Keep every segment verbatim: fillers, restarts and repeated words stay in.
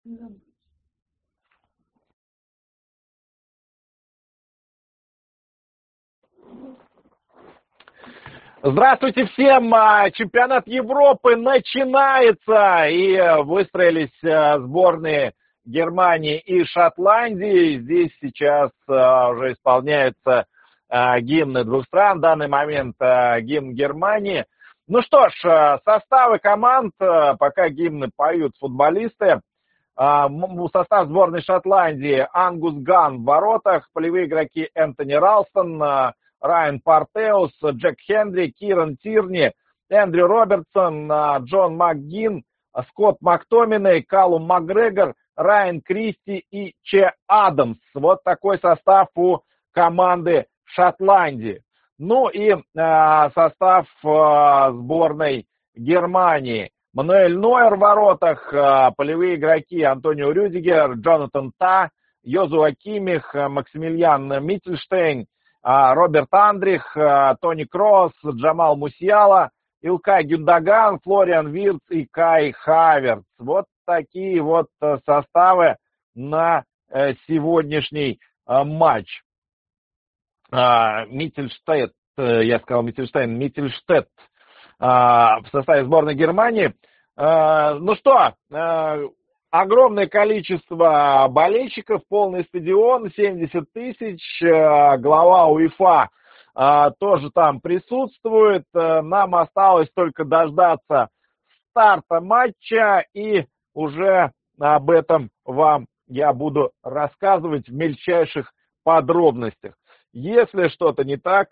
Здравствуйте всем! Чемпионат Европы начинается, и выстроились сборные Германии и Шотландии. Здесь сейчас уже исполняются гимны двух стран, в данный момент гимн Германии. Ну что ж, составы команд, пока гимны поют футболисты. Состав сборной Шотландии: Ангус Ганн в воротах, полевые игроки Энтони Ралстон, Райан Партеус, Джек Хенри, Киран Тирни, Эндрю Робертсон, Джон МакГinn, Скотт Мактоминей, Калум Макгрегор, Райан Кристи и Че Адамс. Вот такой состав у команды Шотландии. Ну и э, состав э, сборной Германии: Мануэль Нойер в воротах, э, полевые игроки Антонио Рюдигер, Джонатан Та, Йозуа Кимих, Максимилиан Миттельштейн, Роберт Андрих, Тони Кросс, Джамал Мусиала, Илкай Гюндаган, Флориан Вирц и Кай Хаверц. Вот такие вот составы на сегодняшний матч. Миттельштейт, я сказал Миттельштейн, Миттельштедт в составе сборной Германии. Ну что, огромное количество болельщиков, полный стадион, семьдесят тысяч, глава УЕФА тоже там присутствует. Нам осталось только дождаться старта матча, и уже об этом вам я буду рассказывать в мельчайших подробностях. Если что-то не так,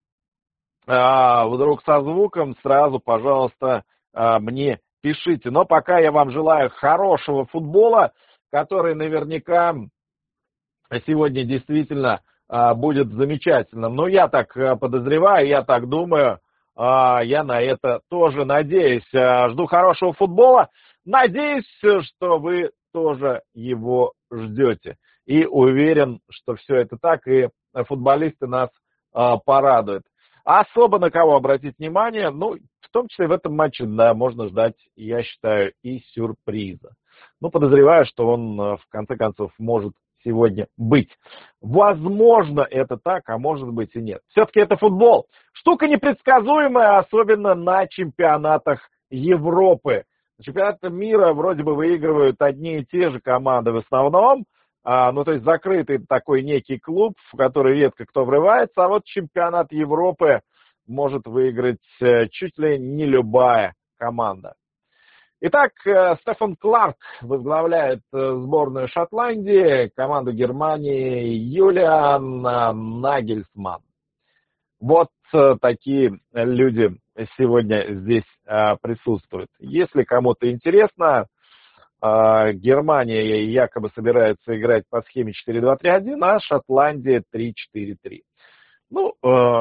вдруг со звуком, сразу, пожалуйста, мне пишите. Но пока я вам желаю хорошего футбола, который наверняка сегодня действительно а, будет замечательным. Ну, я так подозреваю, я так думаю, а, я на это тоже надеюсь. А, жду хорошего футбола. Надеюсь, что вы тоже его ждете. И уверен, что все это так, и футболисты нас а, порадуют. Особо на кого обратить внимание? Ну, в том числе в этом матче, да, можно ждать, я считаю, и сюрприза. Ну, подозреваю, что он, в конце концов, может сегодня быть. Возможно, это так, а может быть и нет. Все-таки это футбол. Штука непредсказуемая, особенно на чемпионатах Европы. На чемпионатах мира вроде бы выигрывают одни и те же команды в основном. А, ну, то есть закрытый такой некий клуб, в который редко кто врывается, а вот чемпионат Европы может выиграть чуть ли не любая команда. Итак, Стефан Кларк возглавляет сборную Шотландии, команду Германии Юлиан Нагельсман. Вот такие люди сегодня здесь присутствуют. Если кому-то интересно, Германия якобы собирается играть по схеме четыре два три один, а Шотландия три четыре три. Ну,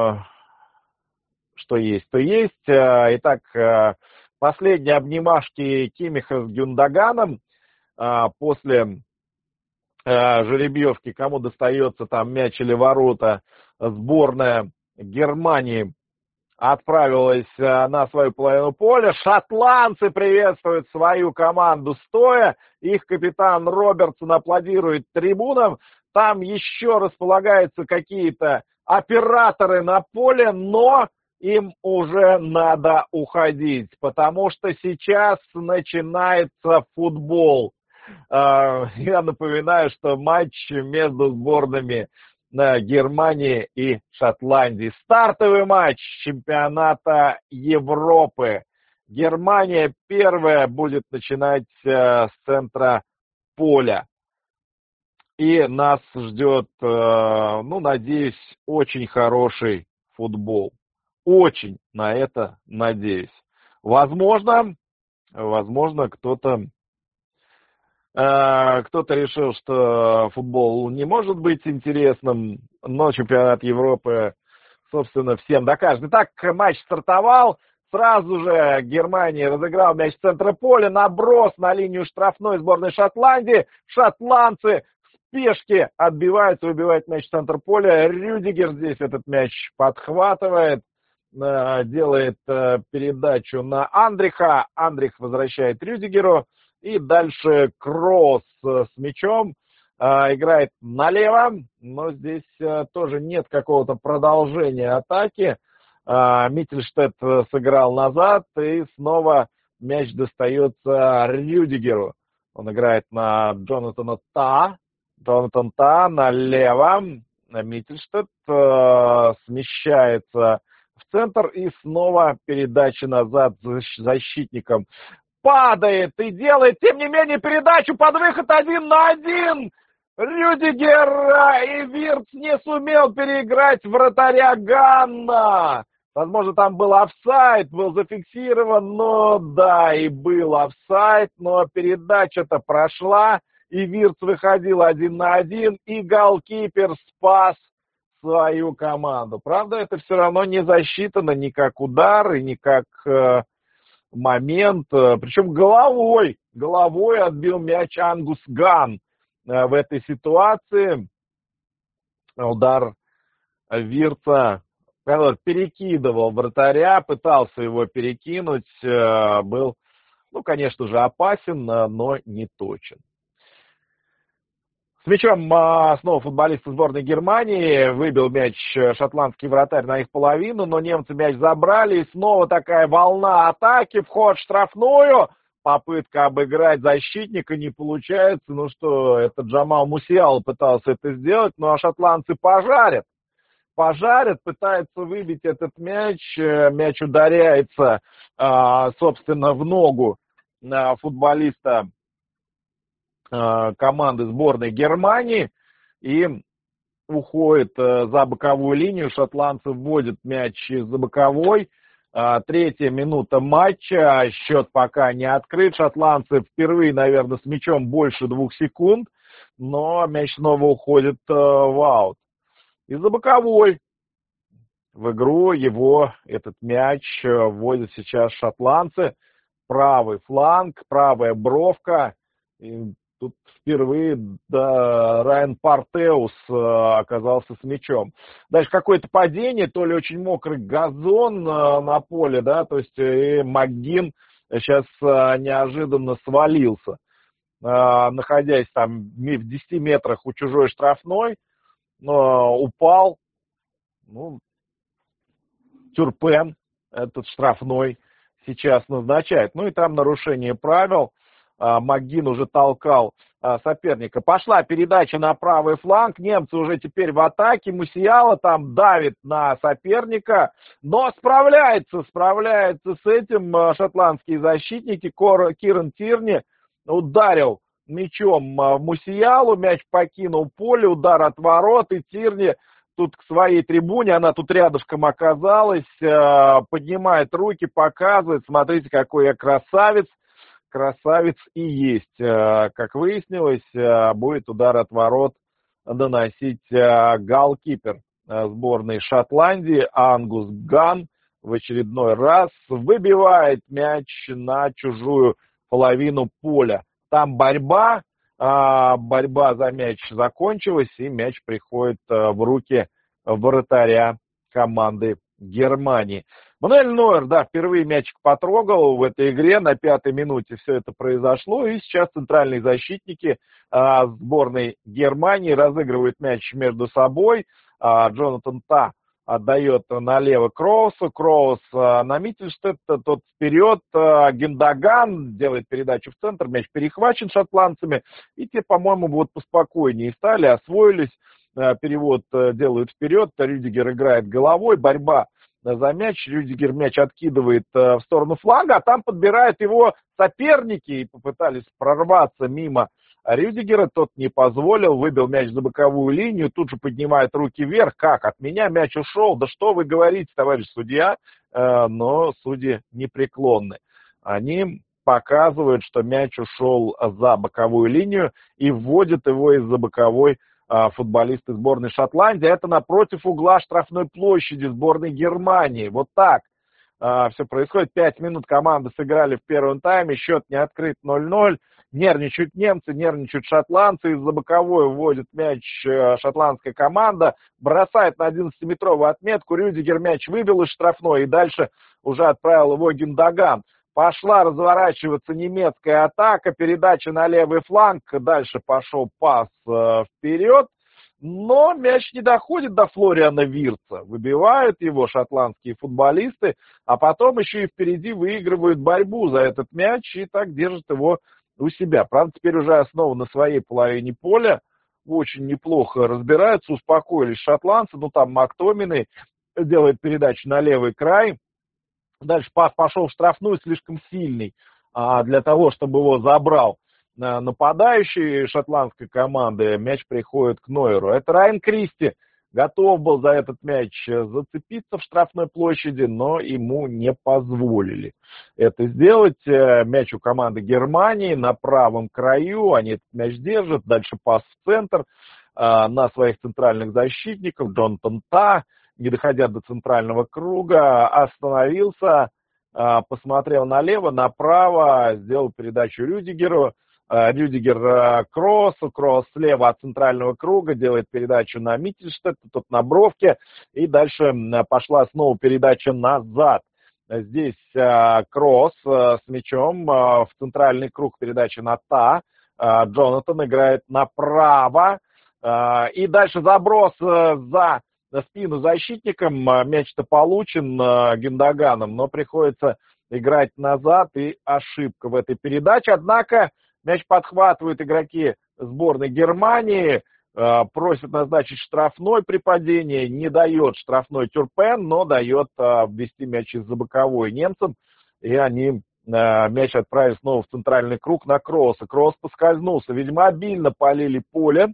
что есть, то есть. Итак, последние обнимашки Кимиха с Гюндаганом после жеребьевки, кому достается там мяч или ворота, сборная Германии отправилась на свою половину поля. Шотландцы приветствуют свою команду стоя. Их капитан Робертсон аплодирует трибунам. Там еще располагаются какие-то операторы на поле, но им уже надо уходить, потому что сейчас начинается футбол. Я напоминаю, что матч между сборными Германии и Шотландии. Стартовый матч чемпионата Европы. Германия первая будет начинать с центра поля. И нас ждет, ну, надеюсь, очень хороший футбол. Очень на это надеюсь. Возможно, возможно, кто-то кто-то решил, что футбол не может быть интересным, но чемпионат Европы, собственно, всем докажет. Итак, матч стартовал. Сразу же Германия разыграла мяч с центра поля. Наброс на линию штрафной сборной Шотландии. Шотландцы в спешке отбиваются, выбивают мяч в центр поля. Рюдигер здесь этот мяч подхватывает, делает передачу на Андриха. Андрих возвращает Рюдигеру. И дальше Кросс с мячом. Играет налево, но здесь тоже нет какого-то продолжения атаки. Миттельштедт сыграл назад, и снова мяч достается Рюдигеру. Он играет на Джонатана Та. Джонатан Та налево. Миттельштедт э, смещается в центр, и снова передача назад защитником. Падает и делает, тем не менее, передачу под выход один на один. Рюдигер, и Вирц не сумел переиграть вратаря Ганна. Возможно, там был офсайд, был зафиксирован, но да, и был офсайд, но передача-то прошла, и Вирц выходил один на один, и голкипер спас свою команду. Правда, это все равно не засчитано ни как удар, и ни как э, момент, причем головой, головой отбил мяч Ангус Ган. В этой ситуации удар Вирца, который перекидывал вратаря, пытался его перекинуть, был, ну, конечно же, опасен, но не точен. С мячом снова футболисты сборной Германии. Выбил мяч шотландский вратарь на их половину, но немцы мяч забрали. И снова такая волна атаки, вход в штрафную. Попытка обыграть защитника не получается. Ну что, это Джамал Мусиал пытался это сделать, ну а шотландцы пожарят. Пожарят, пытается выбить этот мяч. Мяч ударяется, собственно, в ногу футболиста команды сборной Германии и уходит за боковую линию. Шотландцы вводят мяч из-за боковой. Третья минута матча, счет пока не открыт. Шотландцы впервые, наверное, с мячом больше двух секунд, но мяч снова уходит в аут. Из-за боковой в игру его, этот мяч, вводят сейчас шотландцы. Правый фланг, правая бровка. И тут впервые да, Райан Партеус оказался с мячом. Дальше какое-то падение, то ли очень мокрый газон на поле, да, то есть и МакГин сейчас неожиданно свалился, находясь там в десяти метрах у чужой штрафной, упал, ну, Тюрпен, этот штрафной, сейчас назначает. Ну и там нарушение правил. МакГин уже толкал соперника. Пошла передача на правый фланг. Немцы уже теперь в атаке. Мусиала там давит на соперника. Но справляется, справляется с этим шотландские защитники. Киран Тирни ударил мячом в Мусиалу. Мяч покинул поле. Удар от ворот. И Тирни тут к своей трибуне, она тут рядышком оказалась, поднимает руки, показывает. Смотрите, какой я красавец. Красавец и есть. Как выяснилось, будет удар от ворот наносить голкипер сборной Шотландии Ангус Ган. В очередной раз выбивает мяч на чужую половину поля. Там борьба, борьба за мяч закончилась, и мяч приходит в руки вратаря команды Германии. Мануэль Нойер, да, впервые мячик потрогал в этой игре, на пятой минуте все это произошло, и сейчас центральные защитники а, сборной Германии разыгрывают мяч между собой. А, Джонатан Та отдает налево Кроусу, Кроус а, на Миттельштедта, тот вперед, а, Гюндоган делает передачу в центр, мяч перехвачен шотландцами, и те, по-моему, вот поспокойнее стали, освоились, а, перевод а, делают вперед, Рюдигер играет головой, борьба за мяч, Рюдигер мяч откидывает э, в сторону фланга, а там подбирают его соперники и попытались прорваться мимо Рюдигера, тот не позволил, выбил мяч за боковую линию, тут же поднимает руки вверх, как, от меня мяч ушел, да что вы говорите, товарищ судья, э, но судьи непреклонны. Они показывают, что мяч ушел за боковую линию и вводят его из-за боковой футболисты сборной Шотландии. Это напротив угла штрафной площади сборной Германии. Вот так а, все происходит. Пять минут команды сыграли в первом тайме. Счет не открыт ноль ноль. Нервничают немцы, нервничают шотландцы. Из-за боковой вводит мяч шотландская команда. Бросает на одиннадцатиметровую отметку. Рюдигер мяч выбил из штрафной и дальше уже отправил его Гюндоган. Пошла разворачиваться немецкая атака, передача на левый фланг, дальше пошел пас э, вперед, но мяч не доходит до Флориана Виртса. Выбивают его шотландские футболисты, а потом еще и впереди выигрывают борьбу за этот мяч и так держат его у себя. Правда, теперь уже снова на своей половине поля очень неплохо разбираются, успокоились шотландцы. Ну, там Мактоминой делает передачу на левый край. Дальше пас пошел в штрафную, слишком сильный а, для того, чтобы его забрал а, нападающий шотландской команды. Мяч приходит к Нойеру. Это Райан Кристи готов был за этот мяч зацепиться в штрафной площади, но ему не позволили это сделать. Мяч у команды Германии на правом краю. Они этот мяч держат. Дальше пас в центр а, на своих центральных защитников. Джонатан Та, не доходя до центрального круга, остановился, посмотрел налево, направо, сделал передачу Рюдигеру. Рюдигер кросс, кросс слева от центрального круга, делает передачу на Миттельштедта, тот на бровке, и дальше пошла снова передача назад. Здесь кросс с мячом в центральный круг, передача на Та. Джонатан играет направо, и дальше заброс за на спину защитникам. Мяч-то получен Гюндоганом, но приходится играть назад, и ошибка в этой передаче. Однако мяч подхватывают игроки сборной Германии, просят назначить штрафной при падении, не дает штрафной Тюрпен, но дает ввести мяч из-за боковой немцам, и они мяч отправили снова в центральный круг на Кросса. Кросс поскользнулся, видимо, обильно полили поле.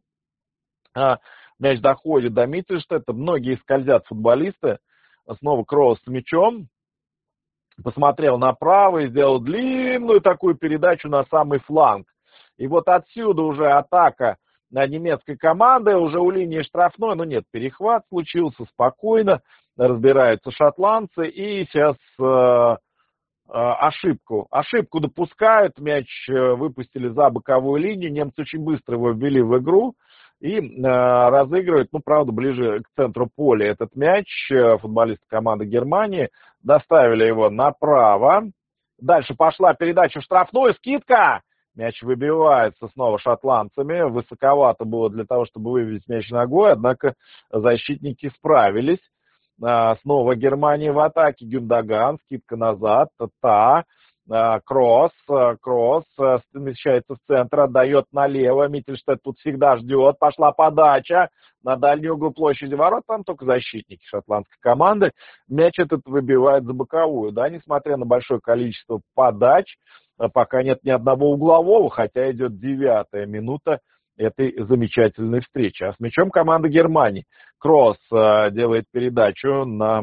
Мяч доходит до Миттельштедта, многие скользят футболисты. Снова Кросс с мячом. Посмотрел направо и сделал длинную такую передачу на самый фланг. И вот отсюда уже атака на немецкой команды, уже у линии штрафной, но нет, перехват случился, спокойно разбираются шотландцы. И сейчас э, э, ошибку. Ошибку допускают, мяч выпустили за боковую линию, немцы очень быстро его ввели в игру. И э, разыгрывают, ну, правда, ближе к центру поля этот мяч. Футболисты команды Германии доставили его направо. Дальше пошла передача в штрафную, скидка. Мяч выбивается снова шотландцами. Высоковато было для того, чтобы вывести мяч ногой, однако защитники справились. Э, снова Германия в атаке. Гюндоган, скидка назад. Та. Кросс, кросс, смещается в центр, отдает налево, Миттельштедт тут всегда ждет, пошла подача на дальний угол площади ворот, там только защитники шотландской команды, мяч этот выбивает за боковую, да, несмотря на большое количество подач, пока нет ни одного углового, хотя идет девятая минута этой замечательной встречи. А с мячом команда Германии. Кросс делает передачу на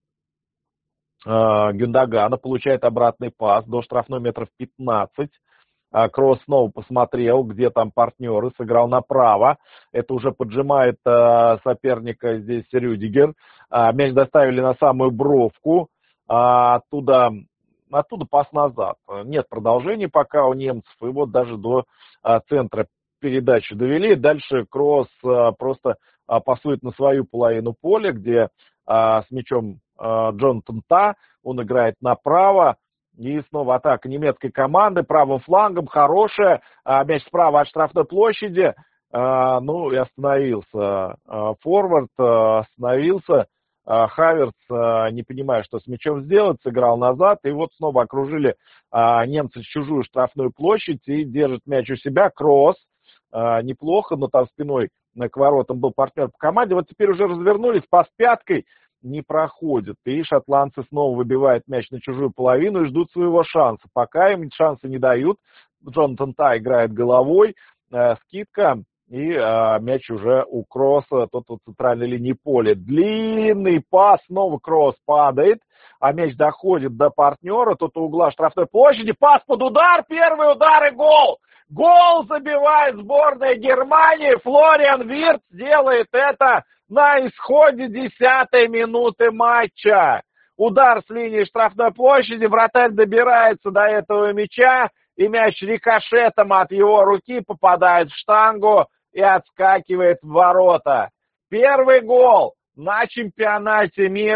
Гюндогана, получает обратный пас до штрафной метров пятнадцать. Кросс снова посмотрел, где там партнеры, сыграл направо. Это уже поджимает соперника здесь Рюдигер. Мяч доставили на самую бровку. Оттуда, оттуда пас назад. Нет продолжения пока у немцев. И вот даже до центра передачи довели. Дальше Кросс просто пасует на свою половину поля, где с мячом Джонатан Та, он играет направо, и снова атака немецкой команды правым флангом, хорошая, мяч справа от штрафной площади, ну и остановился форвард, остановился Хаверц, не понимая, что с мячом сделать, сыграл назад, и вот снова окружили немцы чужую штрафную площадь и держит мяч у себя. Кросс, неплохо, но там спиной к воротам был партнер по команде, вот теперь уже развернулись, пас пяткой не проходит. И шотландцы снова выбивают мяч на чужую половину и ждут своего шанса. Пока им шанса не дают. Джонатан Та играет головой, э, скидка, и э, мяч уже у Кросса, тот у центральной линии поля. Длинный пас, снова Кросс падает, а мяч доходит до партнера, тот у угла штрафной площади. Пас под удар, первый удар и гол! Гол забивает сборная Германии. Флориан Виртс делает это на исходе десятой минуты матча. Удар с линии штрафной площади, вратарь добирается до этого мяча, и мяч рикошетом от его руки попадает в штангу и отскакивает в ворота. Первый гол на чемпионате мира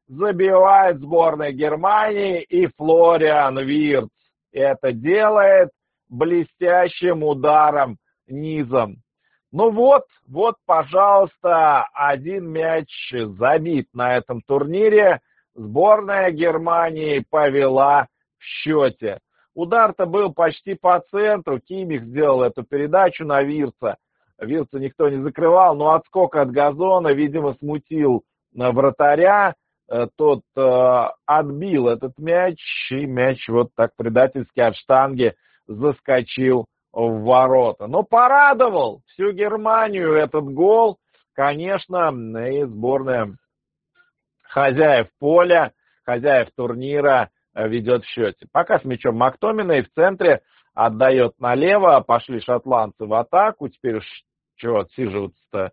забивает сборная Германии и Флориан Виртц. Это делает блестящим ударом низом. Ну вот, вот, пожалуйста, один мяч забит на этом турнире. Сборная Германии повела в счете. Удар-то был почти по центру. Кимих сделал эту передачу на Виртца. Виртца никто не закрывал, но отскок от газона, видимо, смутил вратаря. Тот э, отбил этот мяч, и мяч вот так предательски от штанги заскочил в ворота. Но порадовал всю Германию этот гол. Конечно, и сборная хозяев поля, хозяев турнира ведет в счете. Пока с мячом Мактоминой в центре отдает налево, пошли шотландцы в атаку, теперь уж чего отсиживаться-то.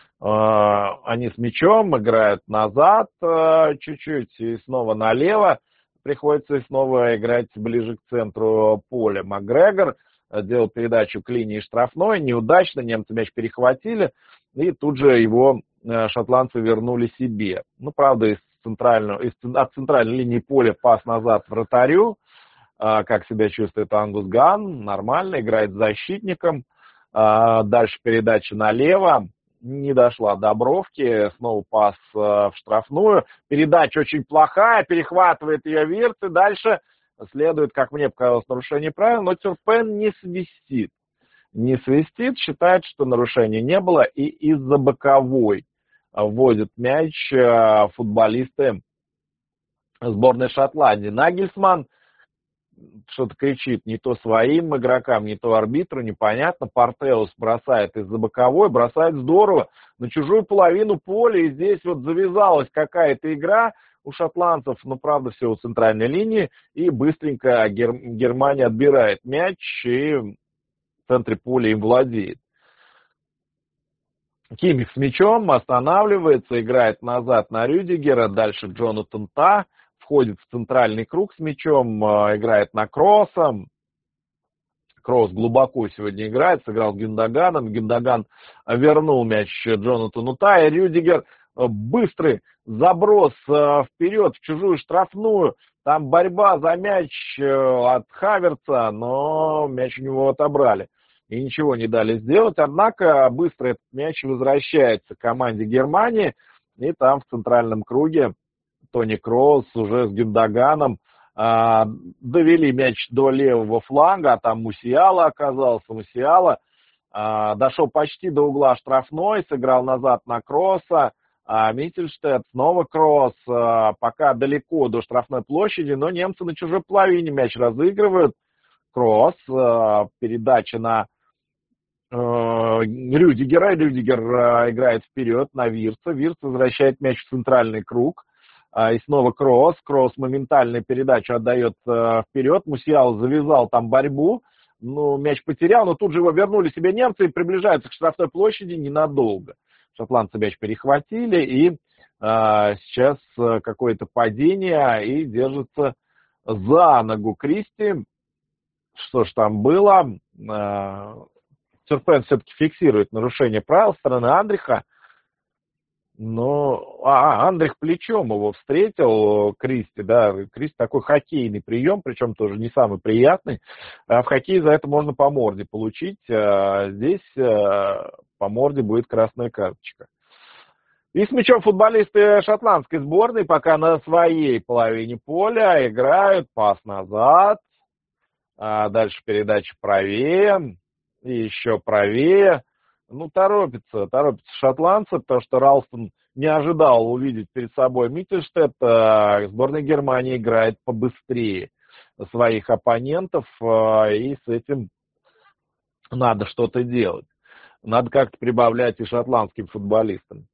Они с мячом играют назад чуть-чуть и снова налево. Приходится снова играть ближе к центру поля. Макгрегор делал передачу к линии штрафной. Неудачно, немцы мяч перехватили. И тут же его шотландцы вернули себе. Ну, правда, из центрального, из, от центральной линии поля пас назад вратарю. Как себя чувствует Ангус Ганн? Нормально, играет с защитником. Дальше передача налево. Не дошла до бровки, снова пас э, в штрафную. Передача очень плохая, перехватывает ее Виртц, и дальше следует, как мне показалось, нарушение правил, но Тюрпен не свистит. Не свистит, считает, что нарушения не было, и из-за боковой вводят мяч э, футболисты сборной Шотландии. Нагельсман что-то кричит не то своим игрокам, не то арбитру, непонятно. Портеус бросает из-за боковой, бросает здорово на чужую половину поля. И здесь вот завязалась какая-то игра у шотландцев, ну, правда, все у центральной линии. И быстренько Гер... Германия отбирает мяч и в центре поля им владеет. Кимих с мячом останавливается, играет назад на Рюдигера, дальше Джонатан Та. Входит в центральный круг с мячом, играет на Кросса. Кросс глубоко сегодня играет, сыграл с Гюндоганом. Гюндоган вернул мяч Джонатану Та. И Рюдигер быстрый заброс вперед в чужую штрафную. Там борьба за мяч от Хаверца, но мяч у него отобрали. И ничего не дали сделать. Однако быстро этот мяч возвращается к команде Германии. И там в центральном круге Тони Кросс уже с Гюндоганом а, довели мяч до левого фланга, а там Мусиала оказался. Мусиала а, дошел почти до угла штрафной, сыграл назад на Кросса. А Миттельштедт, снова Кросс, а, пока далеко до штрафной площади, но немцы на чужой половине мяч разыгрывают. Кросс, а, передача на а, Рюдигера. Рюдигер а, играет вперед на Виртца. Виртц возвращает мяч в центральный круг. И снова Кросс. Кросс моментальную передачу отдает э, вперед. Мусиал завязал там борьбу. Ну, мяч потерял, но тут же его вернули себе немцы и приближаются к штрафной площади ненадолго. Шотландцы мяч перехватили, и э, сейчас какое-то падение, и держится за ногу Кристи. Что ж там было? Э, Тюрпен все-таки фиксирует нарушение правил со стороны Андриха. Но а, Андрих плечом его встретил, Кристи, да, Кристи такой хоккейный прием, причем тоже не самый приятный. А в хоккее за это можно по морде получить, а здесь а, по морде будет красная карточка. И с мячом футболисты шотландской сборной пока на своей половине поля играют, пас назад, а дальше передача правее, и еще правее. Ну, торопится, торопится шотландцы, потому что Ралстон не ожидал увидеть перед собой Миттельштедта. Сборная Германии играет побыстрее своих оппонентов, и с этим надо что-то делать. Надо как-то прибавлять и шотландским футболистам.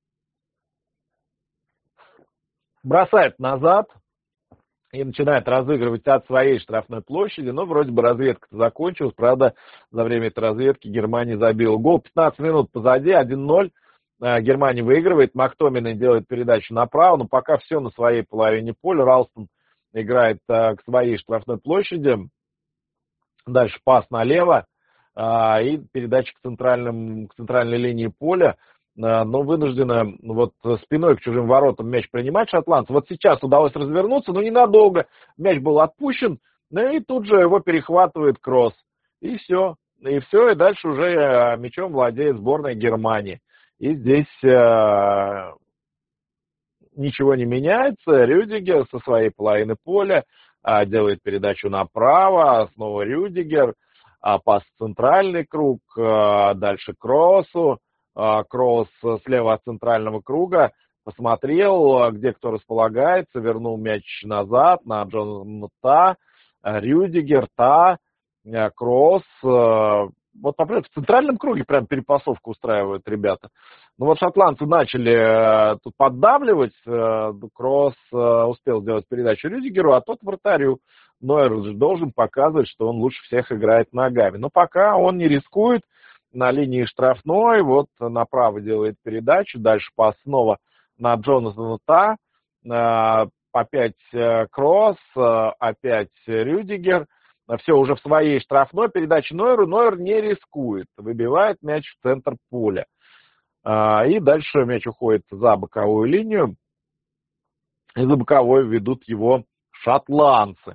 Бросает назад и начинает разыгрывать от своей штрафной площади. Но вроде бы разведка закончилась. Правда, за время этой разведки Германия забила гол. пятнадцать минут позади, один ноль. Германия выигрывает. Мактоминой делает передачу направо. Но пока все на своей половине поля. Ралстон играет к своей штрафной площади. Дальше пас налево. И передача к, центральным, к центральной линии поля. но вынуждены вот спиной к чужим воротам мяч принимать шотландцы. Вот сейчас удалось развернуться, но ненадолго. Мяч был отпущен, ну и тут же его перехватывает Кросс. И все. И все, и дальше уже мячом владеет сборная Германии. И здесь э, ничего не меняется. Рюдигер со своей половины поля э, делает передачу направо, снова Рюдигер, э, пас в центральный круг, э, дальше Кроссу. Э, Кросс слева от центрального круга посмотрел, где кто располагается, вернул мяч назад на Джона Та, Рюдигер, Та, Кросс. Вот, например, в центральном круге прям перепасовку устраивают ребята. Ну вот шотландцы начали тут поддавливать. Кросс успел сделать передачу Рюдигеру, а тот вратарю. Нойер должен показывать, что он лучше всех играет ногами. Но пока он не рискует на линии штрафной. Вот направо делает передачу. Дальше пас снова на Джонатана Та. Опять Кросс, опять Рюдигер. Все уже в своей штрафной передаче Нойеру. Нойер не рискует. Выбивает мяч в центр поля. И дальше мяч уходит за боковую линию. И за боковой ведут его шотландцы.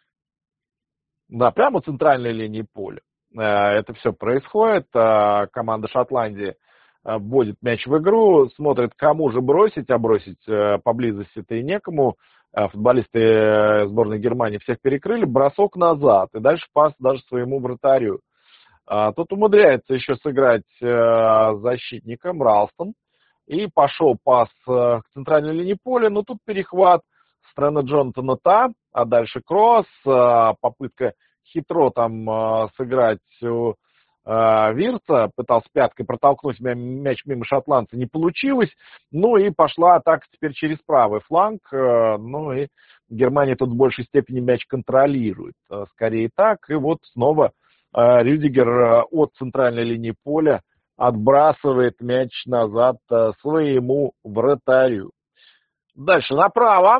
Да, прямо в центральной линии поля. Это все происходит. Команда Шотландии вводит мяч в игру. Смотрит, кому же бросить. А бросить поблизости-то и некому. Футболисты сборной Германии всех перекрыли, бросок назад, и дальше пас даже своему вратарю. Тут умудряется еще сыграть защитником Ралстон, и пошел пас к центральной линии поля, но тут перехват со стороны Джонатана Та, а дальше Кросс, попытка хитро там сыграть у Вирца, пытался пяткой протолкнуть мяч мимо шотландца, не получилось. Ну и пошла атака теперь через правый фланг. Ну и Германия тут в большей степени мяч контролирует. Скорее так. И вот снова Рюдигер от центральной линии поля отбрасывает мяч назад своему вратарю. Дальше направо.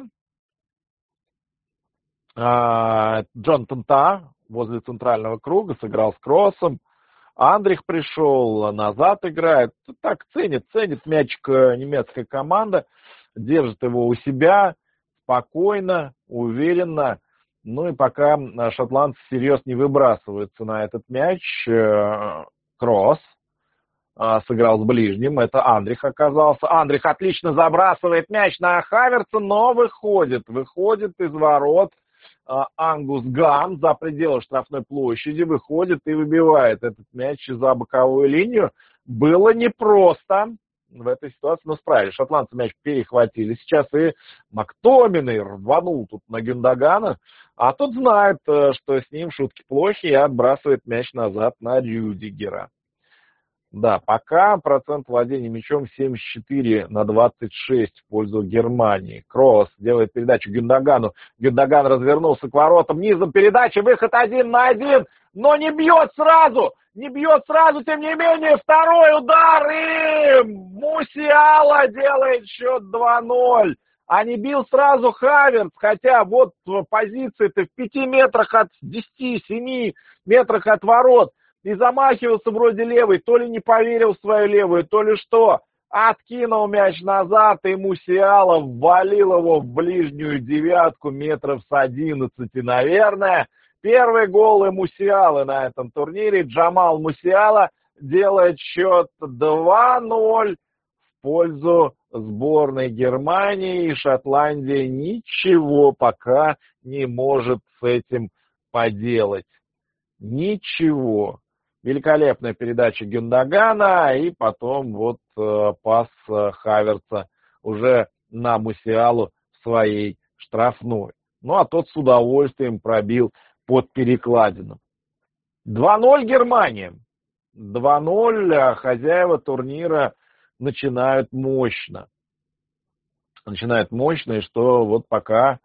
Джонатан Та возле центрального круга сыграл с Кроссом. Андрих пришел, назад играет. Так ценит, ценит мячик немецкая команда. Держит его у себя спокойно, уверенно. Ну и пока шотландцы серьезно не выбрасываются на этот мяч. Кросс сыграл с ближним. Это Андрих оказался. Андрих отлично забрасывает мяч на Хаверца, но выходит. Выходит из ворот. Ангус Ган за пределы штрафной площади выходит и выбивает этот мяч за боковую линию. Было непросто в этой ситуации, но справились. Шотландцы мяч перехватили сейчас, и Мактоминой рванул тут на Гюндогана, а тот знает, что с ним шутки плохи, и отбрасывает мяч назад на Рюдигера. Да, пока процент владения мячом семьдесят четыре на двадцать шесть в пользу Германии. Кросс делает передачу Гюндогану. Гюндоган развернулся к воротам. Низом передача, выход один на один, но не бьет сразу. Не бьет сразу, тем не менее, второй удар. И Мусиала делает счет два ноль. А не бил сразу Хаверц, хотя вот позиция-то в пяти метрах от десяти, семи метрах от ворот. И замахивался вроде левый, то ли не поверил в свою левую, то ли что. Откинул мяч назад, и Мусиала ввалил его в ближнюю девятку метров с одиннадцати, наверное. Первый гол и Мусиалы на этом турнире. Джамал Мусиала делает счет два ноль в пользу сборной Германии. И Шотландия ничего пока не может с этим поделать. Ничего. Великолепная передача Гюндогана, и потом вот э, пас э, Хаверца уже на Мусиалу в своей штрафной. Ну, а тот с удовольствием пробил под перекладину. два ноль Германия. два ноль, а хозяева турнира начинают мощно. Начинают мощно, и что вот пока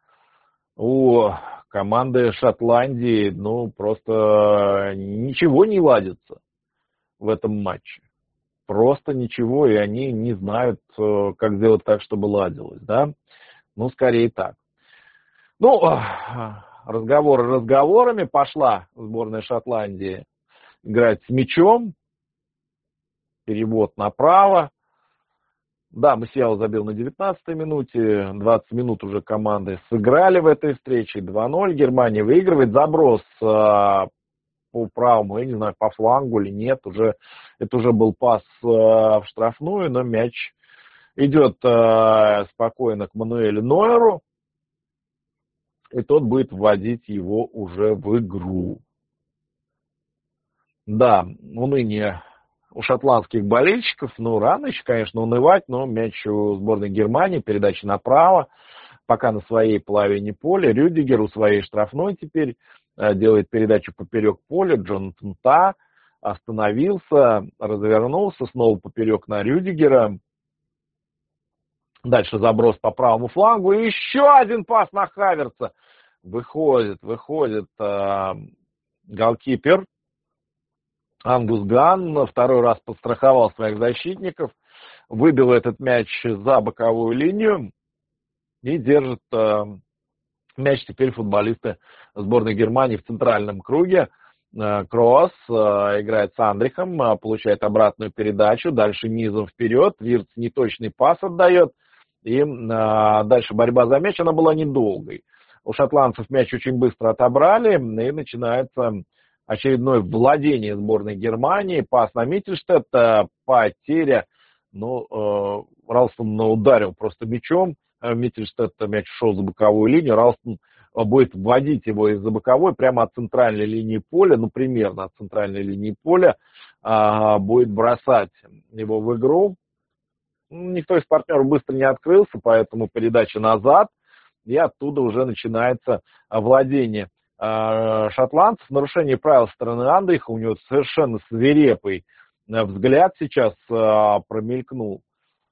у команды Шотландии, ну, просто ничего не ладится в этом матче. Просто ничего, и они не знают, как сделать так, чтобы ладилось, да? Ну, скорее так. Ну, разговоры разговорами. Пошла сборная Шотландии играть с мячом. Перевод направо. Да, Мусиала забил на девятнадцатой минуте, двадцать минут уже команды сыграли в этой встрече, два ноль, Германия выигрывает, заброс а, по правому, я не знаю, по флангу или нет, уже, это уже был пас а, в штрафную, но мяч идет а, спокойно к Мануэлю Нойеру, и тот будет вводить его уже в игру. Да, уныние у шотландских болельщиков, ну, рано еще, конечно, унывать, но мяч у сборной Германии, передача направо, пока на своей половине поля. Рюдигер у своей штрафной теперь э, делает передачу поперек поля. Джонатан Та остановился, развернулся, снова поперек на Рюдигера. Дальше заброс по правому флангу. И еще один пас на Хаверца. Выходит, выходит э, голкипер Ангус Ган, второй раз подстраховал своих защитников, выбил этот мяч за боковую линию и держит э, мяч теперь футболисты сборной Германии в центральном круге. Э, Кросс э, играет с Андрихом, э, получает обратную передачу, дальше низом вперед, Вирц неточный пас отдает, и э, дальше борьба за мяч, она была недолгой. У шотландцев мяч очень быстро отобрали, и начинается очередное владение сборной Германии, пас на Миттельштедта, потеря, ну, э, Ралстон ударил просто мячом, Миттельштедт мяч шел за боковую линию, Ралстон будет вводить его из-за боковой прямо от центральной линии поля, ну, примерно от центральной линии поля, э, будет бросать его в игру. Никто из партнеров быстро не открылся, поэтому передача назад, и оттуда уже начинается владение шотландцев, нарушение правил со стороны Андриха, у него совершенно свирепый взгляд сейчас промелькнул.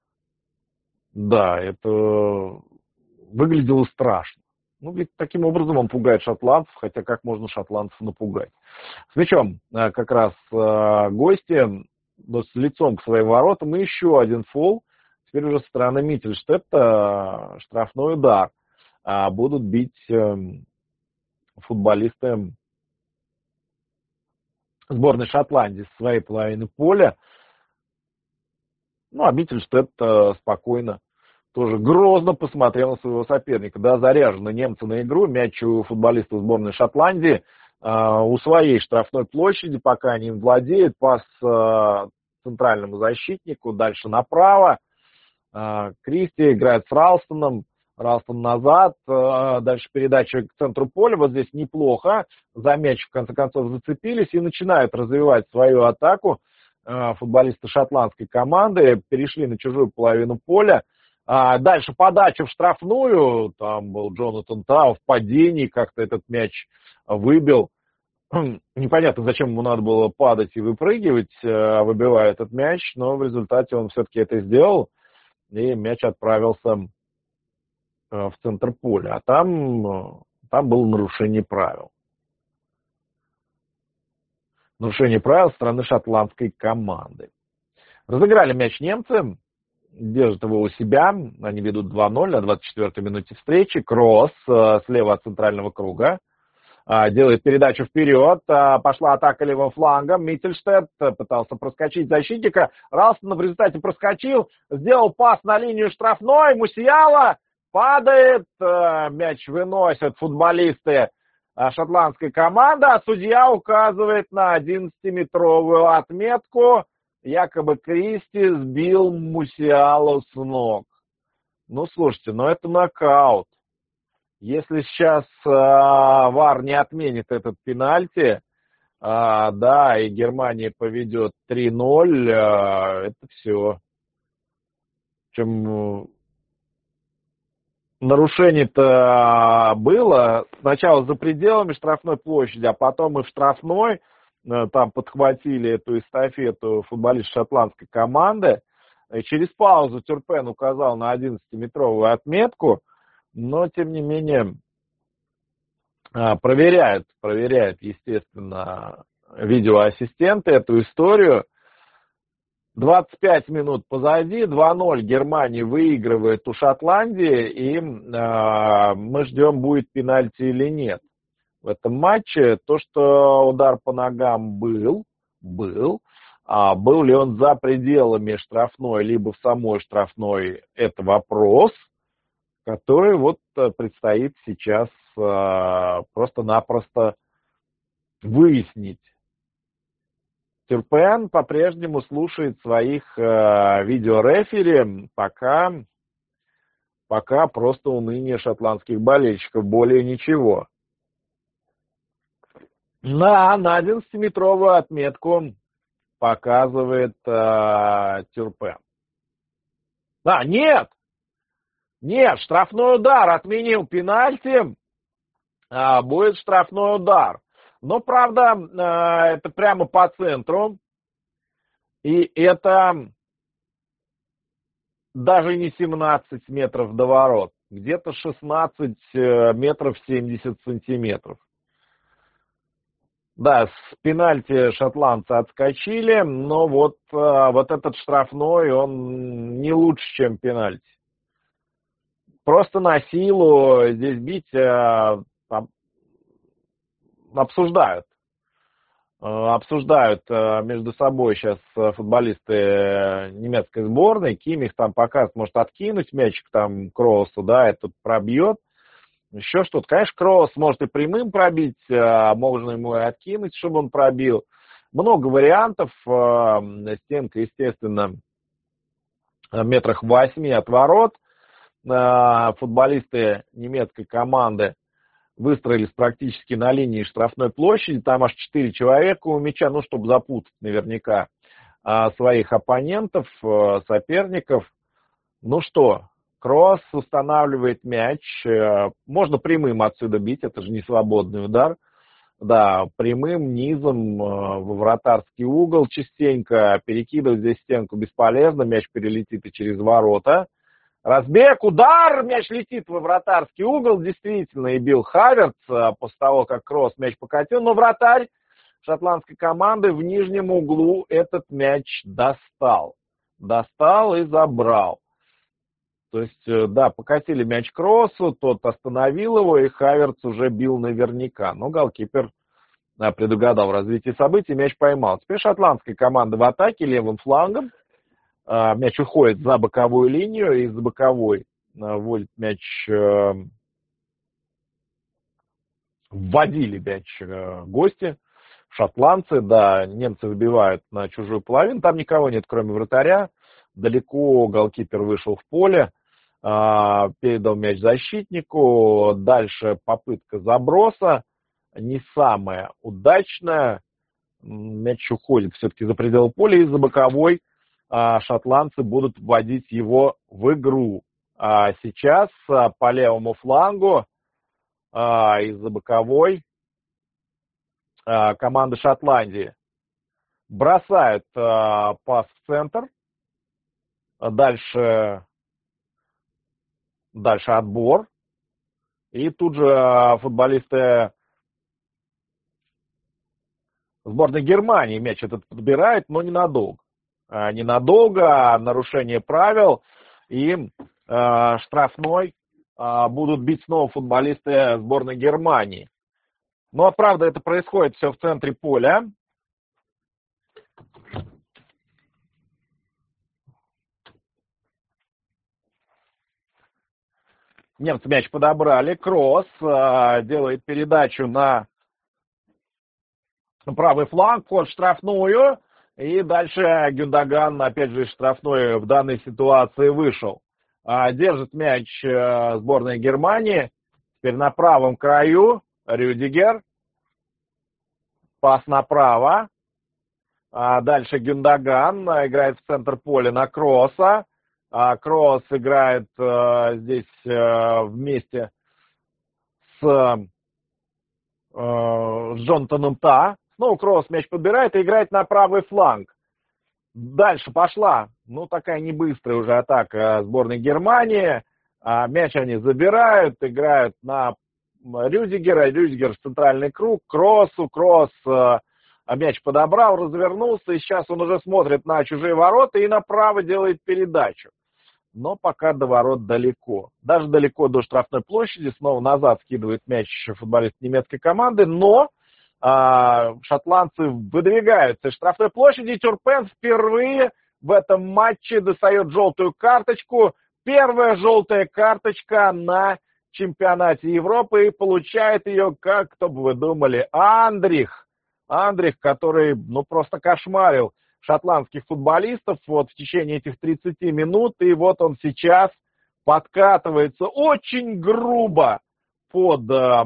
Да, это выглядело страшно. Ну, ведь таким образом он пугает шотландцев, хотя как можно шотландцев напугать. С мячом как раз гости, но с лицом к своим воротам, и еще один фол. Теперь уже со стороны Миттельштедта штрафной удар. Будут бить футболисты сборной Шотландии с своей половины поля. Ну, а Миттельштедт спокойно, тоже грозно посмотрел на своего соперника. Да, заряжены немцы на игру. Мяч у футболистов сборной Шотландии у своей штрафной площади, пока они им владеют. Пас центральному защитнику, дальше направо. Кристи играет с Ралстоном. Ралстон назад, дальше передача к центру поля, вот здесь неплохо, за мяч в конце концов зацепились и начинают развивать свою атаку футболисты шотландской команды, перешли на чужую половину поля, дальше подача в штрафную, там был Джонатан Та в падении, как-то этот мяч выбил, непонятно, зачем ему надо было падать и выпрыгивать, выбивая этот мяч, но в результате он все-таки это сделал, и мяч отправился в центр поля, а там, там было нарушение правил. Нарушение правил со стороны шотландской команды. Разыграли мяч немцы, держат его у себя, они ведут два ноль на двадцать четвёртой минуте встречи. Кросс слева от центрального круга делает передачу вперед, пошла атака левым флангом, Миттельштедт пытался проскочить защитника, Ралстон в результате проскочил, сделал пас на линию штрафной, Мусиала падает, мяч выносят футболисты шотландской команды, а судья указывает на одиннадцатиметровую отметку, якобы Кристи сбил Мусиалу с ног. Ну, слушайте, ну это нокаут. Если сейчас э, ВАР не отменит этот пенальти, э, да, и Германия поведет три ноль, э, это все. Чем нарушение-то было сначала за пределами штрафной площади, а потом и в штрафной, э, там подхватили эту эстафету футболисты шотландской команды. И через паузу Тюрпен указал на одиннадцатиметровую отметку. Но, тем не менее, проверяют, проверяют, естественно, видеоассистенты эту историю. двадцать пять минут позади, два ноль Германия выигрывает у Шотландии, и э, мы ждем, будет пенальти или нет. В этом матче то, что удар по ногам был, был, А был ли он за пределами штрафной, либо в самой штрафной, это вопрос, который вот предстоит сейчас а, просто-напросто выяснить. Тюрпен по-прежнему слушает своих а, видеорефери, пока, пока просто уныние шотландских болельщиков, более ничего. На, на одиннадцатиметровую отметку показывает э, Тюрпен. А, нет! Нет, штрафной удар, отменил пенальти, э, будет штрафной удар. Но, правда, э, это прямо по центру. И это даже не семнадцать метров до ворот. Где-то шестнадцать метров семьдесят сантиметров. Да, с пенальти шотландцы отскочили, но вот, вот этот штрафной, он не лучше, чем пенальти. Просто на силу здесь бить обсуждают. Обсуждают между собой сейчас футболисты немецкой сборной. Кимих там показывает, может откинуть мячик там Кроусу, да, этот пробьет. Еще что-то. Конечно, Кроус может и прямым пробить, можно ему и откинуть, чтобы он пробил. Много вариантов. Стенка, естественно, метрах восьми от ворот. Футболисты немецкой команды выстроились практически на линии штрафной площади. Там аж четыре человека у мяча, ну, чтобы запутать наверняка своих оппонентов, соперников. Ну что, Кроус устанавливает мяч. Можно прямым отсюда бить, это же не свободный удар. Да, прямым, низом, во вратарский угол частенько. Перекидывать здесь стенку бесполезно, мяч перелетит и через ворота. Разбег, удар, мяч летит во вратарский угол. Действительно, и бил Хаверц после того, как Кроус мяч покатил. Но вратарь шотландской команды в нижнем углу этот мяч достал. Достал и забрал. То есть, да, покатили мяч Кроусу, тот остановил его, и Хаверц уже бил наверняка. Но голкипер предугадал развитие событий, мяч поймал. Теперь шотландская команда в атаке левым флангом. Мяч уходит за боковую линию, и за боковой вводит мяч, вводили мяч гости, шотландцы, да, немцы выбивают на чужую половину, там никого нет, кроме вратаря. Далеко голкипер вышел в поле, передал мяч защитнику. Дальше попытка заброса, не самая удачная. Мяч уходит все-таки за пределы поля, и за боковой шотландцы будут вводить его в игру. Сейчас по левому флангу из-за боковой команда Шотландии бросает пас в центр. Дальше, дальше отбор. И тут же футболисты сборной Германии мяч этот подбирают, но ненадолго. Ненадолго, нарушение правил. И э, штрафной э, будут бить снова футболисты сборной Германии. Но, правда, это происходит все в центре поля. Немцы мяч подобрали. Кросс э, делает передачу на правый фланг, под штрафную. И дальше Гюндоган, опять же, штрафной в данной ситуации вышел. Э, держит мяч э, сборная Германии. Теперь на правом краю Рюдигер. Пас направо. А дальше Гюндоган играет в центр поля на Кросса. А Кросс играет э, здесь э, вместе с, э, с Джонатаном Та. Снова Кросс мяч подбирает и играет на правый фланг. Дальше пошла, ну, такая не быстрая уже атака сборной Германии. А мяч они забирают, играют на Рюдигера. Рюдигер в центральный круг. Кроссу. Кросс э, мяч подобрал, развернулся. И сейчас он уже смотрит на чужие ворота и направо делает передачу. Но пока до ворот далеко. Даже далеко до штрафной площади. Снова назад скидывает мяч футболист немецкой команды. Но а, шотландцы выдвигаются из штрафной площади. Тюрпен впервые в этом матче достает желтую карточку. Первая желтая карточка на чемпионате Европы, и получает ее, как, кто бы вы думали, Андрих. Андрих, который, ну, просто кошмарил шотландских футболистов вот в течение этих тридцати минут, и вот он сейчас подкатывается очень грубо под э,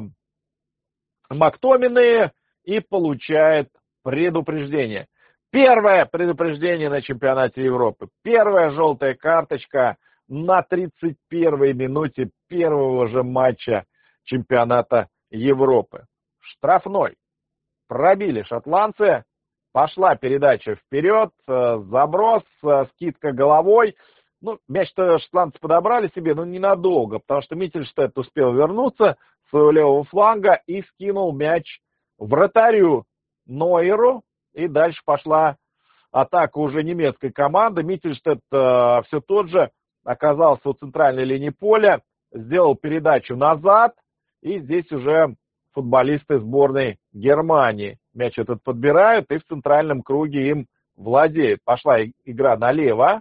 Мактомине и получает предупреждение. Первое предупреждение на чемпионате Европы. Первая желтая карточка на тридцать первой минуте первого же матча чемпионата Европы. Штрафной. Пробили шотландцы. Пошла передача вперед. Заброс, скидка головой. Ну, мяч-то шотландцы подобрали себе, но ненадолго, потому что Миттельштедт успел вернуться с своего левого фланга и скинул мяч вратарю Нойеру. И дальше пошла атака уже немецкой команды. Миттельштедт э, все тот же оказался у центральной линии поля, сделал передачу назад, и здесь уже футболисты сборной Германии мяч этот подбирают и в центральном круге им владеют. Пошла игра налево.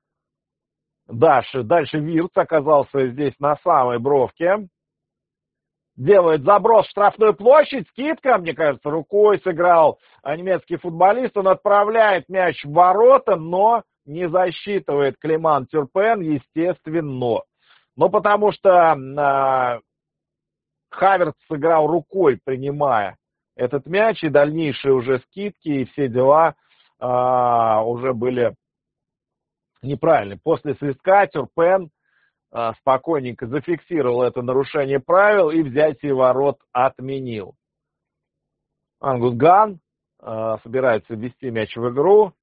Дальше, дальше Вирц оказался здесь на самой бровке. Делает заброс в штрафную площадь, скидка, мне кажется, рукой сыграл немецкий футболист. Он отправляет мяч в ворота, но не засчитывает Климан Тюрпен, естественно. Ну, потому что э, Хаверц сыграл рукой, принимая этот мяч, и дальнейшие уже скидки и все дела э, уже были неправильны. После свистка Тюрпен э, спокойненько зафиксировал это нарушение правил и взятие ворот отменил. Ангус Ган э, собирается ввести мяч в игру.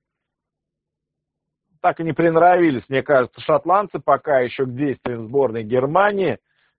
Так и не приноровились, мне кажется, шотландцы пока еще к действиям сборной Германии.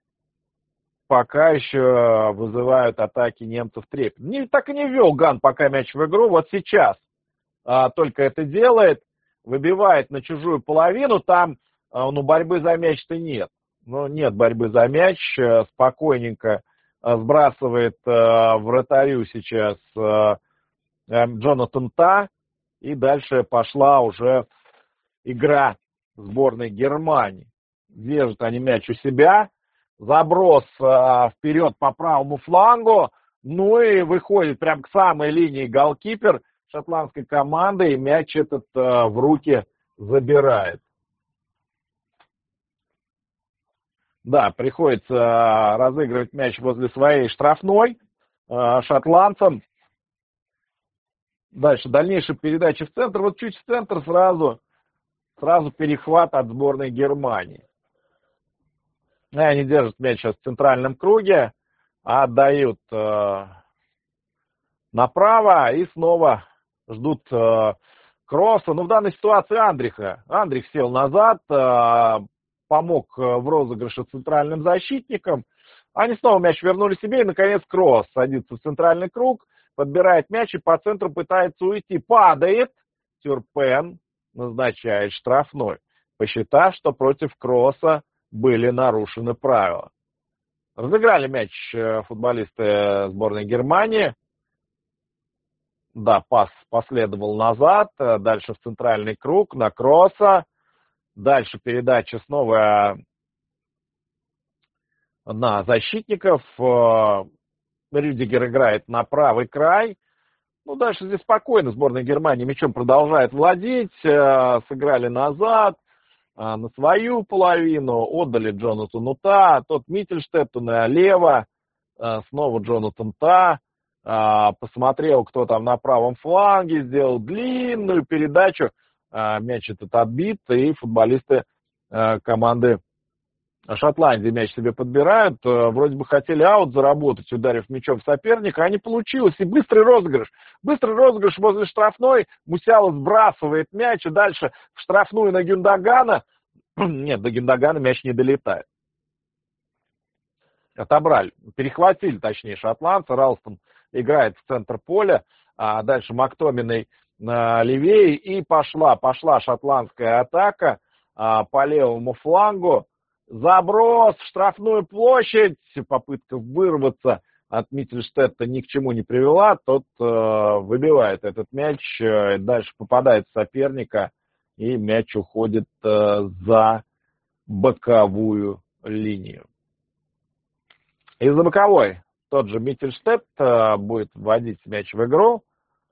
Пока еще вызывают атаки немцев трепет. Не, так и не ввел Ган пока мяч в игру. Вот сейчас а, только это делает. Выбивает на чужую половину. Там а, ну, борьбы за мяч-то нет. Ну, нет борьбы за мяч. А, спокойненько а, сбрасывает а, вратарю сейчас а, а, Джонатан Та. И дальше пошла уже игра сборной Германии. Держат они мяч у себя. Заброс а, вперед по правому флангу. Ну и выходит прям к самой линии голкипер шотландской команды. И мяч этот а, в руки забирает. Да, приходится а, разыгрывать мяч возле своей штрафной а, шотландцам. Дальше дальнейшая передача в центр. Вот чуть в центр сразу... Сразу перехват от сборной Германии. И они держат мяч сейчас в центральном круге, а отдают э, направо и снова ждут э, кросса. Ну, в данной ситуации Андриха. Андрих сел назад, э, помог в розыгрыше центральным защитникам. Они снова мяч вернули себе, и, наконец, кросс садится в центральный круг, подбирает мяч и по центру пытается уйти. Падает Тюрпен. Назначает штрафной, посчитав, что против кросса были нарушены правила. Разыграли мяч футболисты сборной Германии. Да, пас последовал назад, дальше в центральный круг на кросса. Дальше передача снова на защитников. Рюдигер играет на правый край. Ну, дальше здесь спокойно сборная Германии мячом продолжает владеть. Сыграли назад на свою половину, отдали Джонатану Та, тот Миттельштетту налево, снова Джонатан Та. Посмотрел, кто там на правом фланге, сделал длинную передачу. Мяч этот отбит, и футболисты команды Шотландии мяч себе подбирают. Вроде бы хотели аут заработать, ударив мячом в соперника, а не получилось. И быстрый розыгрыш. Быстрый розыгрыш возле штрафной. Мусиала сбрасывает мяч, и дальше в штрафную на Гюндогана. Нет, до Гюндогана мяч не долетает. Отобрали, перехватили, точнее, шотландцы. Ралстон играет в центр поля, а дальше Мактоминой левее. И пошла, пошла шотландская атака а, по левому флангу. Заброс в штрафную площадь, попытка вырваться от Миттельштедта ни к чему не привела, тот выбивает этот мяч, дальше попадает в соперника, и мяч уходит за боковую линию. Из-за боковой тот же Миттельштедт будет вводить мяч в игру.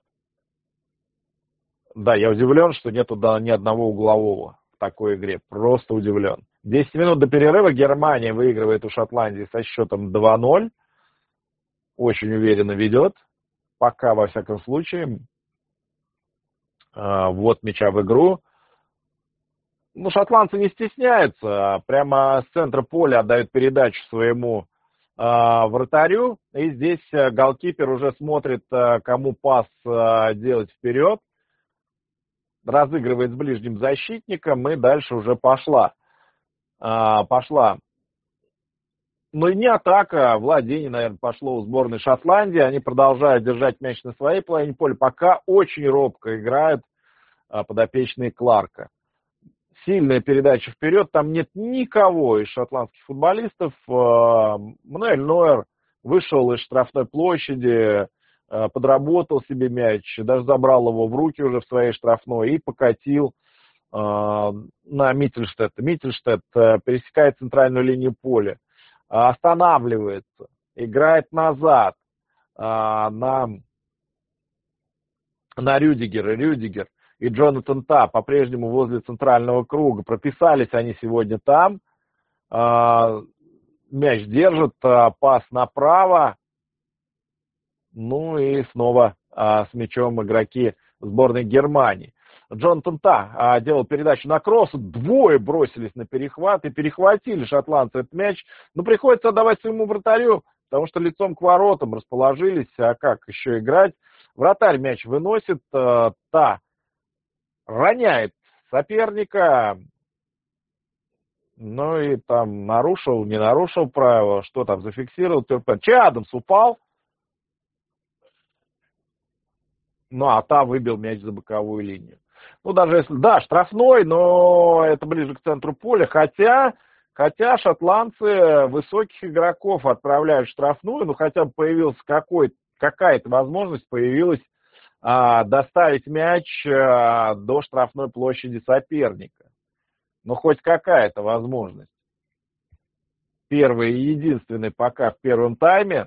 Да, я удивлен, что нету ни одного углового в такой игре. Просто удивлен. десять минут до перерыва Германия выигрывает у Шотландии со счетом два ноль. Очень уверенно ведет. Пока, во всяком случае. Вот мяча в игру. Ну, шотландцы не стесняются. Прямо с центра поля отдают передачу своему э, вратарю. И здесь голкипер уже смотрит, э, кому пас э, делать вперед. Разыгрывает с ближним защитником. И дальше уже пошла. Э, пошла. Ну и не атака. Владение, наверное, пошло у сборной Шотландии. Они продолжают держать мяч на своей половине поля. Пока очень робко играют э, подопечные Кларка. Сильная передача вперед, там нет никого из шотландских футболистов. Мануэль Нойер вышел из штрафной площади, подработал себе мяч, даже забрал его в руки уже в своей штрафной и покатил на Миттельштедта. Миттельштедт пересекает центральную линию поля, останавливается, играет назад на, на Рюдигера. Рюдигер и Джонатан Та по-прежнему возле центрального круга. Прописались они сегодня там. Мяч держит, пас направо. Ну и снова с мячом игроки сборной Германии. Джонатан Та делал передачу на кросс. Двое бросились на перехват и перехватили шотландцы этот мяч. Но приходится отдавать своему вратарю, потому что лицом к воротам расположились. А как еще играть? Вратарь мяч выносит. Та роняет соперника, ну и там нарушил, не нарушил правила, что там зафиксировал. Че Адамс упал, ну а Та выбил мяч за боковую линию. Ну даже если, да, штрафной, но это ближе к центру поля, хотя, хотя шотландцы высоких игроков отправляют в штрафную, ну хотя бы появился какой, какая-то возможность, появилась доставить мяч до штрафной площади соперника. Ну, хоть какая-то возможность. Первый и единственный пока в первом тайме.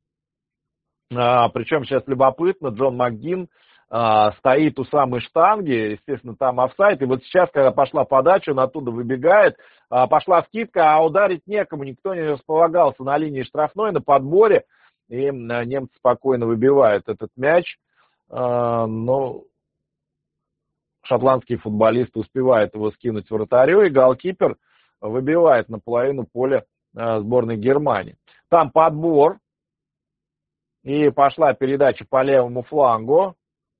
Причем сейчас любопытно, Джон МакГinn стоит у самой штанги, естественно, там офсайд. И вот сейчас, когда пошла подача, он оттуда выбегает, пошла скидка, а ударить некому, никто не располагался на линии штрафной, на подборе. И немцы спокойно выбивают этот мяч. Но шотландские футболисты успевают его скинуть вратарю, и голкипер выбивает наполовину поля сборной Германии. Там подбор, и пошла передача по левому флангу.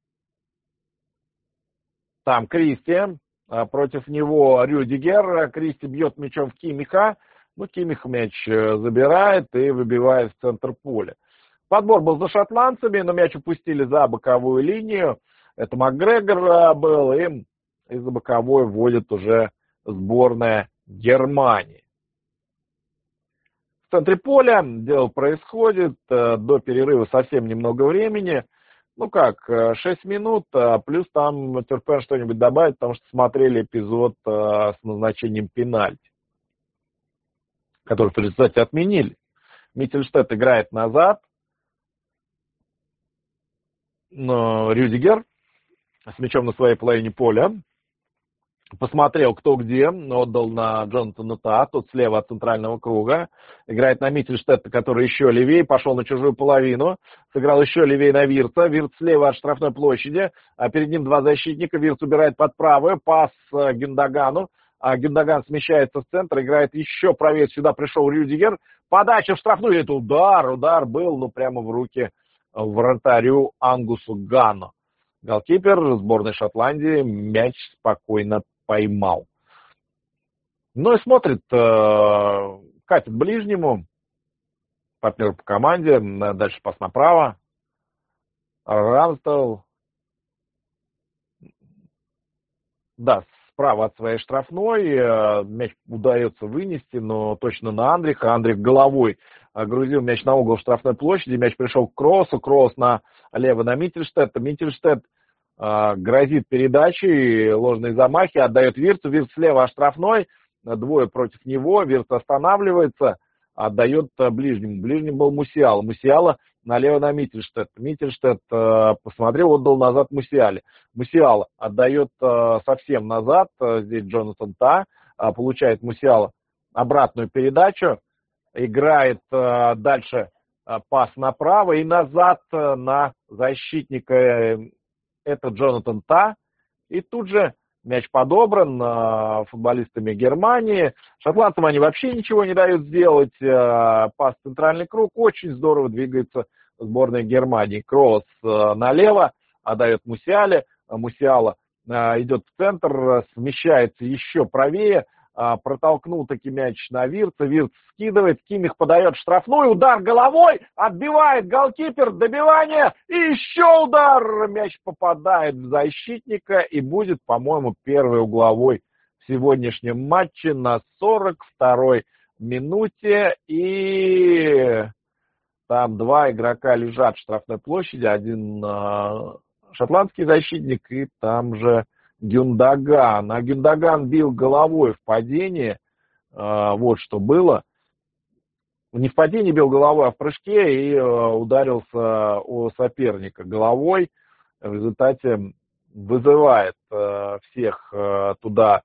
Там Кристи, против него Рюдигер. Кристи бьет мячом в Киммиха, ну Киммих мяч забирает и выбивает в центр поля. Подбор был за шотландцами, но мяч упустили за боковую линию. Это Макгрегор был, и из-за боковой вводит уже сборная Германии. В центре поля дело происходит, до перерыва совсем немного времени. Ну как, шесть минут, плюс там Терпен что-нибудь добавит, потому что смотрели эпизод с назначением пенальти, который, кстати, отменили. Миттельштедт играет назад. Но Рюдигер с мячом на своей половине поля посмотрел, кто где, отдал на Джонатана Та, тот слева от центрального круга, играет на Миттельштедта, который еще левее, пошел на чужую половину, сыграл еще левее на Вирца, Вирц слева от штрафной площади, а перед ним два защитника, Вирц убирает под правую, пас Гюндогану, а Гюндоган смещается в центр, играет еще правее, сюда пришел Рюдигер, подача в штрафную, это удар, удар был, ну прямо в руки вратарю Ангусу Ганну. Голкипер сборной Шотландии мяч спокойно поймал. Ну и смотрит, э, катит ближнему, партнер по команде, дальше пас направо. Рамстел, да, справа от своей штрафной, мяч удается вынести, но точно на Андриха. Андрих головой грузил мяч на угол штрафной площади, мяч пришел к Кроосу, Кроос налево на Миттельштедта, Миттельштедт э, грозит передачей, ложные замахи, отдает Вирцу, Вирц слева от штрафной, двое против него, Вирц останавливается, отдает ближнему, ближним был Мусиала, Мусиала налево на Миттельштедт, Миттельштедт э, посмотрел, отдал назад Мусиале, Мусиала отдает э, совсем назад, э, здесь Джонатан Та, э, получает Мусиала обратную передачу, играет э, дальше э, пас направо и назад э, на защитника, э, это Джонатан Та. И тут же мяч подобран э, футболистами Германии. Шотландцам они вообще ничего не дают сделать. Э, пас в центральный круг. Очень здорово двигается сборная Германии. Кроос э, налево, отдает Мусиале. Мусиала э, идет в центр, смещается еще правее. Протолкнул таки мяч на Вирца, Вирц скидывает, Кимих подает штрафной, удар головой, отбивает голкипер, добивание, и еще удар, мяч попадает в защитника и будет, по-моему, первый угловой в сегодняшнем матче на сорок второй минуте, и там два игрока лежат в штрафной площади, один шотландский защитник и там же Гюндаган. А Гюндаган бил головой в падении. Вот что было. Не в падении бил головой, а в прыжке и ударился о соперника головой. В результате вызывает всех туда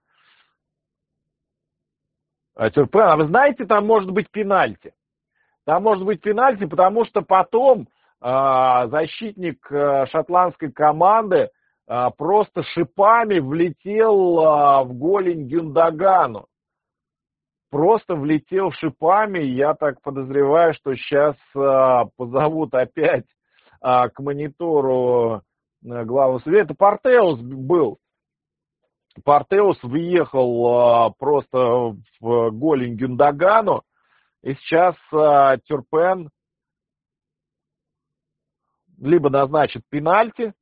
Тюрпен. А вы знаете, там может быть пенальти. Там может быть пенальти, потому что потом защитник шотландской команды просто шипами влетел в голень Гюндагану. Просто влетел шипами. Я так подозреваю, что сейчас позовут опять к монитору главу судьи. Это Партеус был. Партеус въехал просто в голень Гюндагану. И сейчас Тюрпен либо назначит пенальти,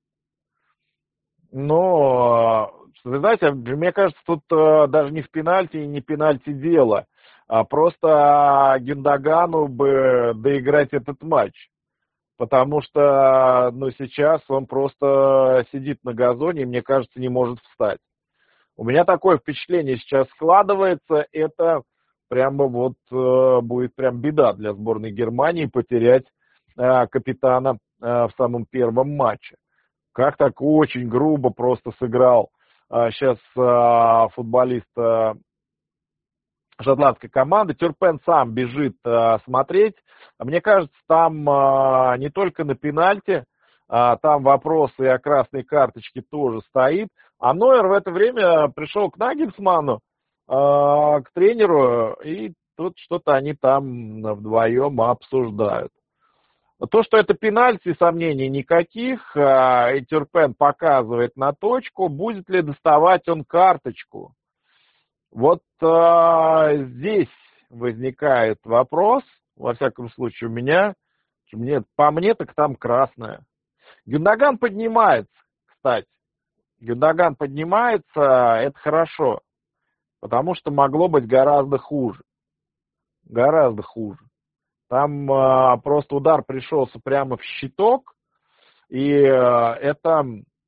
но, вы знаете, мне кажется, тут даже не в пенальти и не пенальти дело, а просто Гюндагану бы доиграть этот матч. Потому что, ну, сейчас он просто сидит на газоне и, мне кажется, не может встать. У меня такое впечатление сейчас складывается, это прямо вот будет прям беда для сборной Германии потерять капитана в самом первом матче. Как так очень грубо просто сыграл а, сейчас а, футболист а, шотландской команды. Тюрпен сам бежит а, смотреть. Мне кажется, там а, не только на пенальти, а, там вопросы о красной карточке тоже стоит. А Нойер в это время пришел к Нагельсману, а, к тренеру, и тут что-то они там вдвоем обсуждают. То, что это пенальти, сомнений никаких, и Тюрпен показывает на точку, будет ли доставать он карточку. Вот а, здесь возникает вопрос, во всяком случае у меня, мне, по мне так там красная. Гюндаган поднимается, кстати. Гюндаган поднимается, это хорошо, потому что могло быть гораздо хуже. Гораздо хуже. Там а, просто удар пришелся прямо в щиток, и а, это,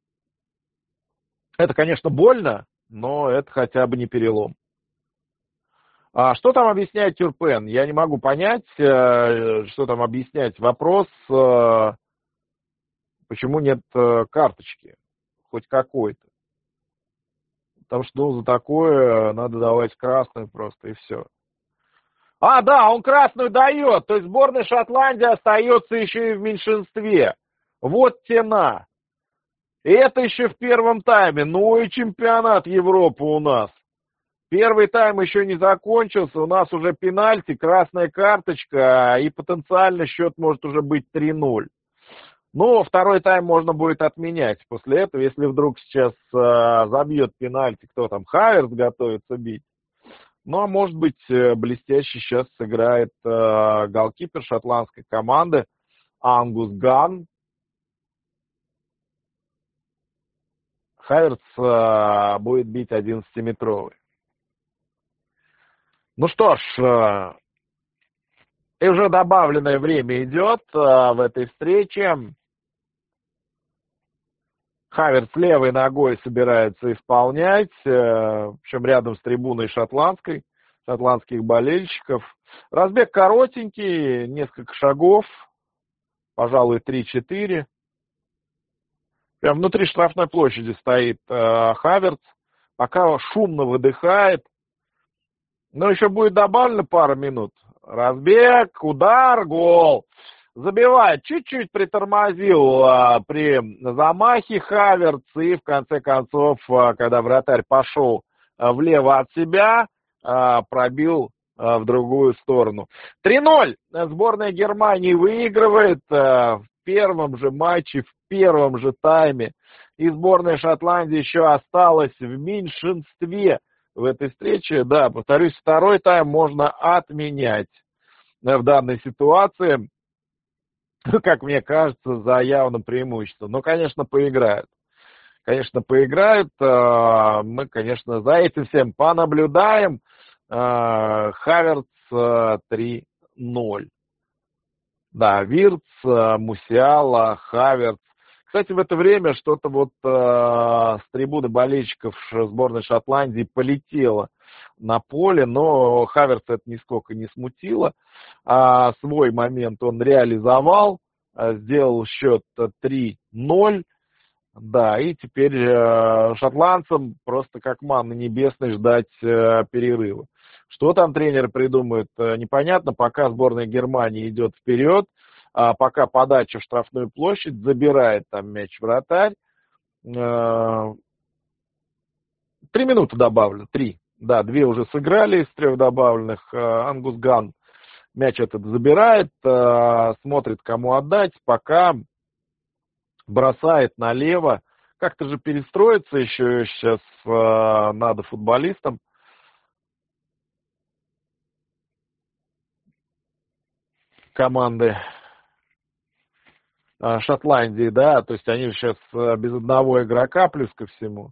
это, конечно, больно, но это хотя бы не перелом. А что там объясняет Тюрпен? Я не могу понять, а, что там объяснять. Вопрос, а, почему нет а, карточки, хоть какой-то. Потому что, ну, за такое надо давать красную просто, и все. А, да, он красную дает, то есть сборная Шотландии остается еще и в меньшинстве. Вот тена. И это еще в первом тайме. Ну и чемпионат Европы у нас. Первый тайм еще не закончился, у нас уже пенальти, красная карточка, и потенциально счет может уже быть три ноль. Но второй тайм можно будет отменять после этого, если вдруг сейчас э, забьет пенальти, кто там, Хаверс готовится бить. Ну, а может быть, блестяще сейчас сыграет э, голкипер шотландской команды Ангус Ган. Хаверс э, будет бить одиннадцатиметровый. Ну что ж, э, И уже добавленное время идет в этой встрече. Хаверц левой ногой собирается исполнять, причем рядом с трибуной шотландской, шотландских болельщиков. Разбег коротенький, несколько шагов, пожалуй, три-четыре. Прям внутри штрафной площади стоит Хаверц, пока шумно выдыхает. Но еще будет добавлено пару минут. Разбег, удар, гол. Забивает, чуть-чуть притормозил а, при замахе Хаверц, и в конце концов, а, когда вратарь пошел а, влево от себя, а, пробил а, в другую сторону. три ноль. Сборная Германии выигрывает а, в первом же матче, в первом же тайме. И сборная Шотландии еще осталась в меньшинстве в этой встрече. Да, повторюсь, второй тайм можно отменять в данной ситуации. Как мне кажется, за явным преимуществом. Ну, конечно, поиграют. Конечно, поиграют. Мы, конечно, за этим всем понаблюдаем. Хаверц три ноль. Да, Вирц, Мусиала, Хаверц. Кстати, в это время что-то вот с трибуны болельщиков сборной Шотландии полетело на поле, но Хаверц это нисколько не смутило. А свой момент он реализовал, сделал счет три ноль. Да, и теперь шотландцам просто как манна небесной ждать перерыва. Что там тренер придумает, непонятно. Пока сборная Германии идет вперед, а пока подача в штрафную площадь, забирает там мяч вратарь. Три минуты добавлю, три. Да, две уже сыграли из трех добавленных. Ангус Ган мяч этот забирает, смотрит, кому отдать, пока бросает налево. Как-то же перестроиться еще сейчас надо футболистам. Команды Шотландии, да, то есть они сейчас без одного игрока плюс ко всему.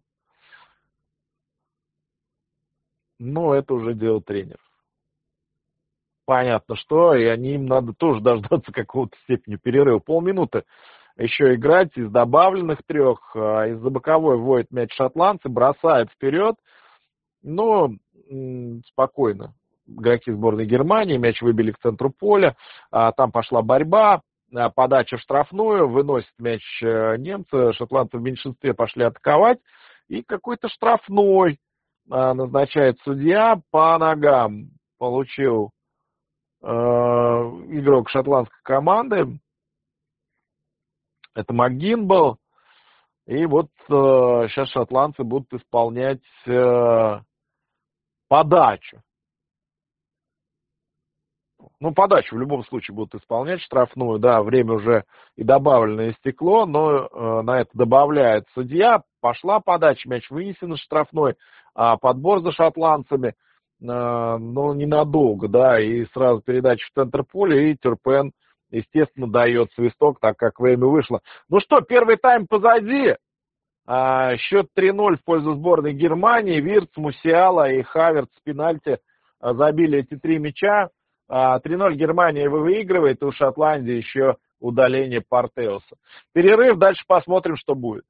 Но это уже дело тренеров. Понятно, что, и они, им надо тоже дождаться какого-то степени перерыва. Полминуты еще играть из добавленных трех, из-за боковой вводит мяч шотландцы, бросает вперед, но м- спокойно. Игроки сборной Германии, мяч выбили к центру поля, а, там пошла борьба, а, подача в штрафную, выносит мяч немцы, шотландцы в меньшинстве пошли атаковать, и какой-то штрафной а, назначает судья по ногам. Получил э, игрок шотландской команды, это МакГин был, и вот э, сейчас шотландцы будут исполнять э, подачу. Ну, подачу в любом случае будут исполнять, штрафную, да, время уже и добавленное стекло, но э, на это добавляет судья. Пошла подача, мяч вынесен из штрафной, а подбор за шотландцами, э, но ненадолго, да, и сразу передача в центр поля, и Тюрпен, естественно, дает свисток, так как время вышло. Ну что, первый тайм позади, а, счет три ноль в пользу сборной Германии, Вирц, Мусиала и Хаверц с пенальти а, забили эти три мяча. три ноль Германия выигрывает, и у Шотландии еще удаление Партеуса. Перерыв, дальше посмотрим, что будет.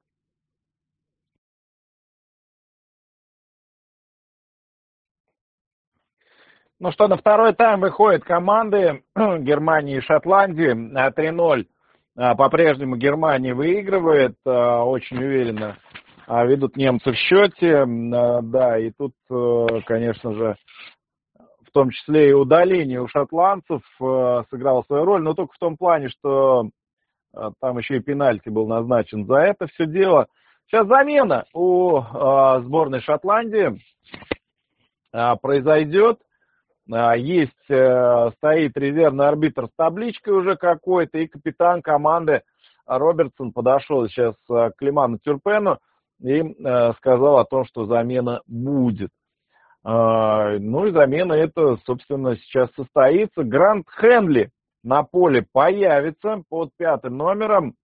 Ну что, на второй тайм выходят команды Германии и Шотландии. три ноль по-прежнему Германия выигрывает, очень уверенно ведут немцы в счете. Да, и тут, конечно же, в том числе и удаление у шотландцев э, сыграло свою роль, но только в том плане, что э, там еще и пенальти был назначен за это все дело. Сейчас замена у э, сборной Шотландии э, произойдет. Э, есть, э, стоит резервный арбитр с табличкой уже какой-то, и капитан команды Робертсон подошел сейчас э, к Лиману Тюрпену и э, сказал о том, что замена будет. Ну и замена эта, собственно, сейчас состоится. Грант Хенли на поле появится под пятым номером.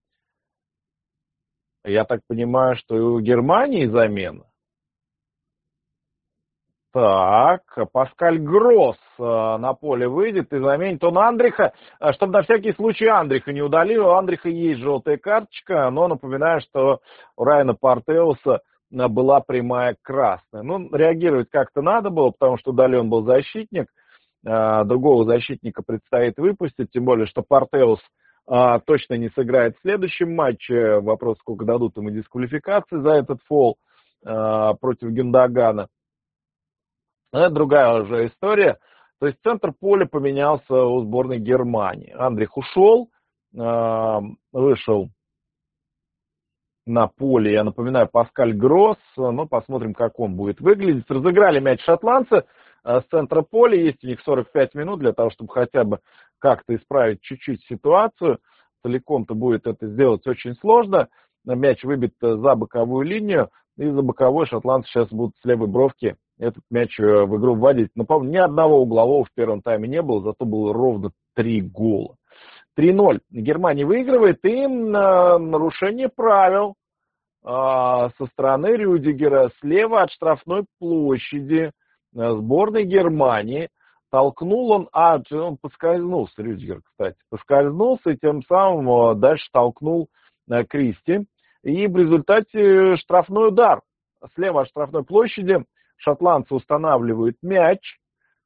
Я так понимаю, что и у Германии замена. Так, Паскаль Гросс на поле выйдет и заменит он Андриха, чтобы на всякий случай Андриха не удалил. У Андриха есть желтая карточка, но напоминаю, что у Райана Портеуса была прямая красная. Ну, реагировать как-то надо было, потому что удален был защитник. Другого защитника предстоит выпустить, тем более, что Портеус точно не сыграет в следующем матче. Вопрос, сколько дадут ему дисквалификации за этот фол против Гюндогана. Это другая уже история. То есть центр поля поменялся у сборной Германии. Андрих ушел, вышел на поле, я напоминаю, Паскаль Гросс. Ну, посмотрим, как он будет выглядеть. Разыграли мяч шотландцы с центра поля. Есть у них сорок пять минут для того, чтобы хотя бы как-то исправить чуть-чуть ситуацию. Целиком-то будет это сделать очень сложно. Мяч выбит за боковую линию. И за боковой шотландцы сейчас будут с левой бровки этот мяч в игру вводить. Но, по-моему, ни одного углового в первом тайме не было, зато было ровно три гола. три ноль. Германия выигрывает, и на нарушение правил а, со стороны Рюдигера слева от штрафной площади сборной Германии. Толкнул он, а он поскользнулся, Рюдигер, кстати, поскользнулся и тем самым дальше толкнул Кристи. И в результате штрафной удар слева от штрафной площади. Шотландцы устанавливают мяч.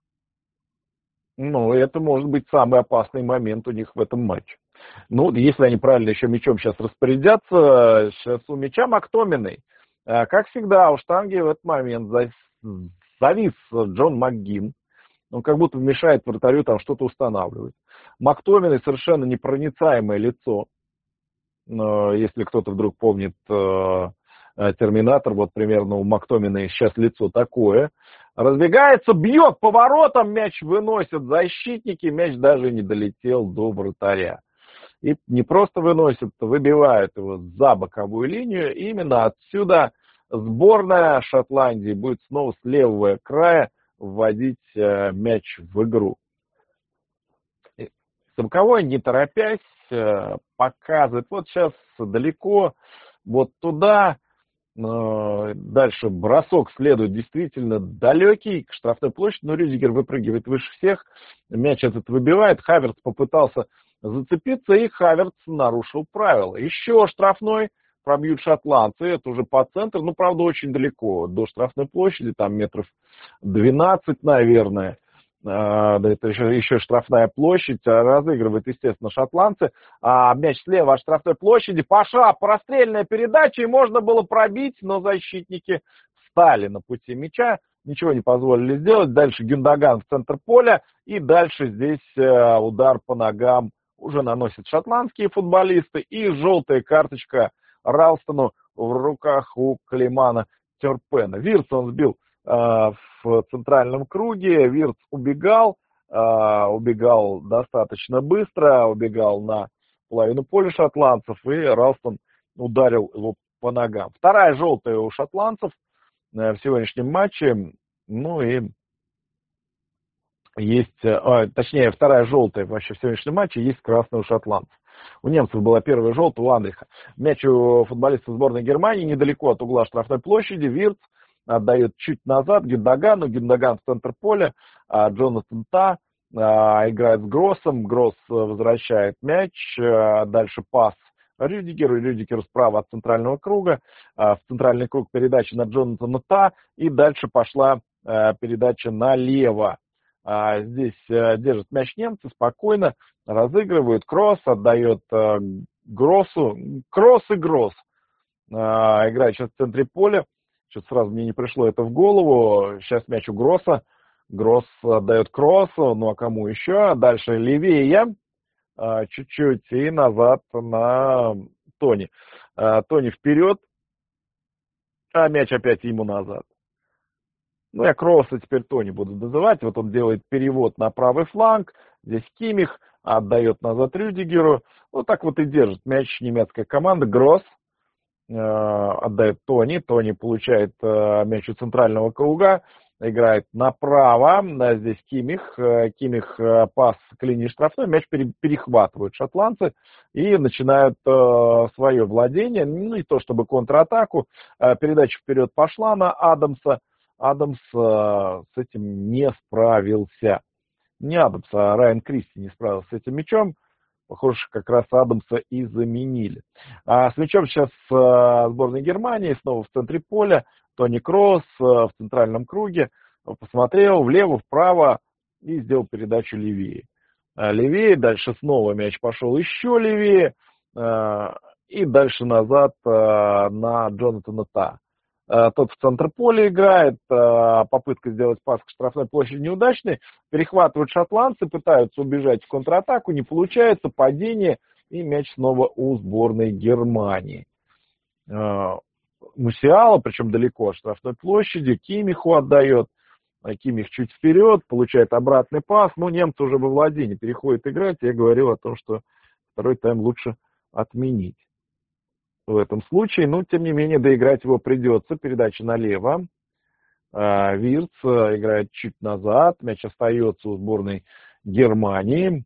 Ну, это может быть самый опасный момент у них в этом матче. Ну, если они правильно еще мячом сейчас распорядятся, сейчас у мяча Мактоминой. Как всегда, у штанги в этот момент завис Джон МакГinn. Он как будто мешает вратарю там что-то устанавливать. Мактоминой совершенно непроницаемое лицо. Если кто-то вдруг помнит Терминатор, вот примерно у Мактоминой сейчас лицо такое. Разбегается, бьет поворотом, мяч выносят защитники, мяч даже не долетел до вратаря. И не просто выносят, выбивают его за боковую линию. И именно отсюда сборная Шотландии будет снова с левого края вводить мяч в игру. Самковой, не торопясь, показывает. Вот сейчас далеко, вот туда. Дальше бросок следует действительно далекий к штрафной площади, но Рюдигер выпрыгивает выше всех, мяч этот выбивает, Хаверц попытался зацепиться, и Хаверц нарушил правила. Еще штрафной пробьют шотландцы, это уже по центру, ну, правда, очень далеко до штрафной площади, там метров двенадцать, наверное. Это еще, еще штрафная площадь, разыгрывает, естественно, шотландцы. А мяч слева от штрафной площади. Пошла прострельная передача, и можно было пробить, но защитники встали на пути мяча, ничего не позволили сделать. Дальше Гюндоган в центр поля, и дальше здесь удар по ногам уже наносят шотландские футболисты, и желтая карточка Ралстону в руках у Клеймана Тёрпена. Вирц он сбил в центральном круге, Вирц убегал, убегал достаточно быстро, убегал на половину поля шотландцев, и Ралстон ударил его по ногам. Вторая желтая у шотландцев в сегодняшнем матче, ну и есть, а, точнее, вторая желтая вообще в сегодняшнем матче, есть красная у шотландцев. У немцев была первая желтая, у Андриха. Мяч у футболиста сборной Германии недалеко от угла штрафной площади, Вирц отдает чуть назад Гюндогану, Гюндоган в центр поля, а Джонатан Та а, играет с Гроссом, Гросс возвращает мяч, а, дальше пас Рюдигеру, Рюдигер справа от центрального круга, а, в центральный круг передача на Джонатана Та, и дальше пошла а, передача налево. А, здесь а, держит мяч немцы, спокойно разыгрывают, Кросс отдает а, Гроссу, Кросс и Гросс а, играет сейчас в центре поля. Что-то сразу мне не пришло это в голову. Сейчас мяч у Гросса. Гросс отдает Кроссу. Ну а кому еще? Дальше левее. Чуть-чуть. И назад на Тони. Тони вперед. А мяч опять ему назад. Ну я Кросса теперь Тони буду называть. Вот он делает перевод на правый фланг. Здесь Кимих. Отдает назад Рюдигеру. Вот так вот и держит мяч немецкая команда. Гросс отдает Тони, Тони получает э, мяч у центрального круга, играет направо, да, здесь Кимих, э, Кимих э, пас к линии штрафной, мяч пере, перехватывают шотландцы и начинают э, свое владение, ну не то чтобы контратаку, э, передача вперед пошла на Адамса, Адамс с этим не справился. Не Адамс, а Райан Кристи не справился с этим мячом. Похоже, как раз Адамса и заменили. А с мячом сейчас сборная Германии, снова в центре поля. Тони Кросс в центральном круге. Посмотрел влево, вправо и сделал передачу левее. Левее, дальше снова мяч пошел еще левее. И дальше назад на Джонатана Та. Тот в центр поля играет, попытка сделать пас к штрафной площади неудачной, перехватывают шотландцы, пытаются убежать в контратаку, не получается, падение, и мяч снова у сборной Германии. Мусиала, причем далеко от штрафной площади, Кимиху отдает, Кимих чуть вперед, получает обратный пас, но немцы уже во владении переходят играть, я говорил о том, что второй тайм лучше отменить. В этом случае, но тем не менее доиграть его придется. Передача налево. Вирц играет чуть назад. Мяч остается у сборной Германии.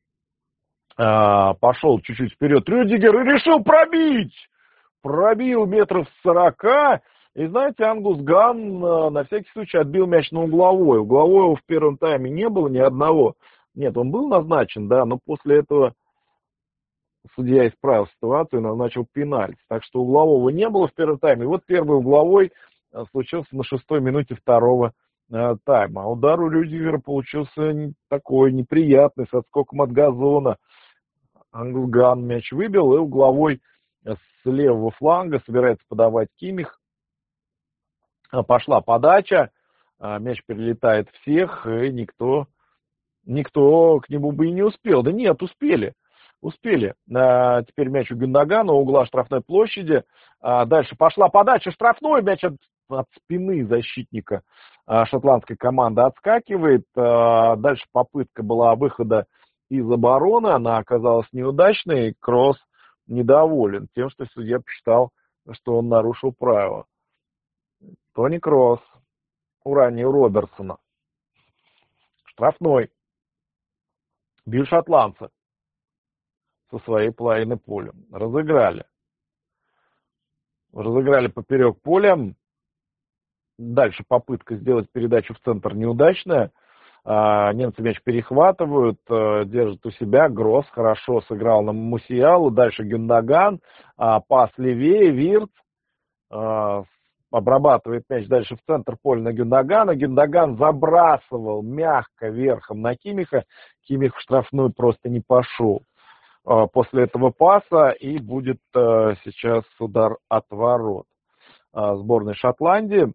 Пошел чуть-чуть вперед Рюдигер и решил пробить. Пробил метров сорока. И знаете, Ангус Ган на всякий случай отбил мяч на угловой. Углового в первом тайме не было ни одного. Нет, он был назначен, да, но после этого судья исправил ситуацию и назначил пенальти. Так что углового не было в первом тайме. И вот первый угловой случился на шестой минуте второго э, тайма. А удар у Рюдигера получился такой неприятный, с отскоком от газона. Ангус мяч выбил, и угловой с левого фланга собирается подавать Кимих. Пошла подача, мяч перелетает всех, и никто, никто к нему бы и не успел. Да нет, успели. Успели. А, теперь мяч у Гюндогана, у угла штрафной площади. А, дальше пошла подача штрафной. Мяч от, от спины защитника а, шотландской команды отскакивает. А, дальше попытка была выхода из обороны. Она оказалась неудачной. Кросс недоволен тем, что судья посчитал, что он нарушил правила. Тони Кросс. Уранил Робертсона. Штрафной. Бил шотландца со своей половины поля. Разыграли. Разыграли поперек поля. Дальше попытка сделать передачу в центр неудачная. Немцы мяч перехватывают, держат у себя. Гросс хорошо сыграл на Мусиалу. Дальше Гюндоган. Пас левее. Вирц обрабатывает мяч дальше в центр поля на Гюндогана. Гюндоган забрасывал мягко верхом на Кимиха. Кимих в штрафную просто не пошел после этого паса, и будет сейчас удар от ворот сборной Шотландии.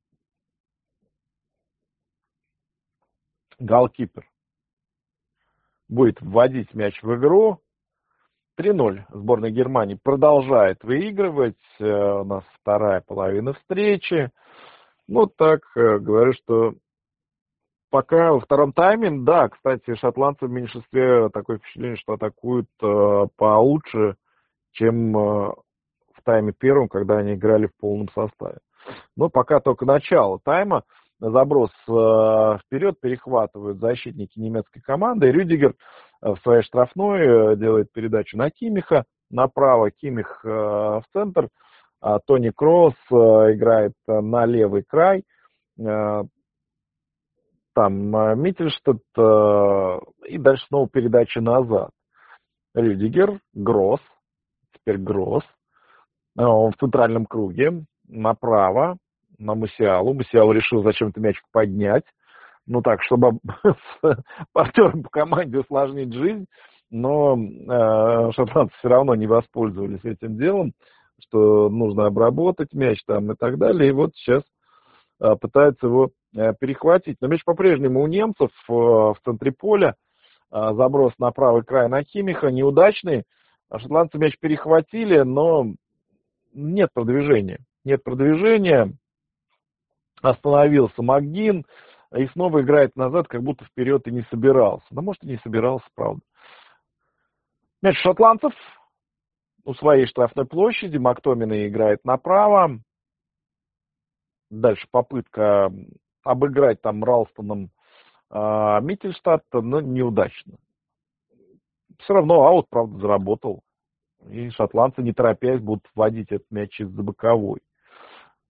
Голкипер будет вводить мяч в игру. три ноль сборная Германии продолжает выигрывать. У нас вторая половина встречи. Ну, так, говорю, что пока во втором тайме, да, кстати, шотландцы в меньшинстве, такое впечатление, что атакуют э, получше, чем э, в тайме первом, когда они играли в полном составе. Но пока только начало тайма. Заброс э, вперед перехватывают защитники немецкой команды. И Рюдигер в своей штрафной делает передачу на Кимиха. Направо Кимих э, в центр. А Тони Кросс э, играет на левый край. Э, Там Миттельштадт, э, и дальше снова передача назад. Рюдигер, Гросс, теперь Гросс, э, он в центральном круге, направо, на Мусиалу. Мусиалу решил зачем-то мячик поднять, ну так, чтобы с партнером по команде усложнить жизнь, но э, шотландцы все равно не воспользовались этим делом, что нужно обработать мяч там и так далее, и вот сейчас э, пытаются его перехватить. Но мяч по-прежнему у немцев в центре поля. Заброс на правый край на Кимиха. Неудачный. Шотландцы мяч перехватили, но нет продвижения. Нет продвижения. Остановился Макгин. И снова играет назад, как будто вперед и не собирался. Да может и не собирался, правда. Мяч шотландцев у своей штрафной площади. Мактоминой играет направо. Дальше попытка обыграть там Ралстоном э, Миттельштадта, но неудачно. Все равно аут, правда, заработал. И шотландцы, не торопясь, будут вводить этот мяч из-за боковой.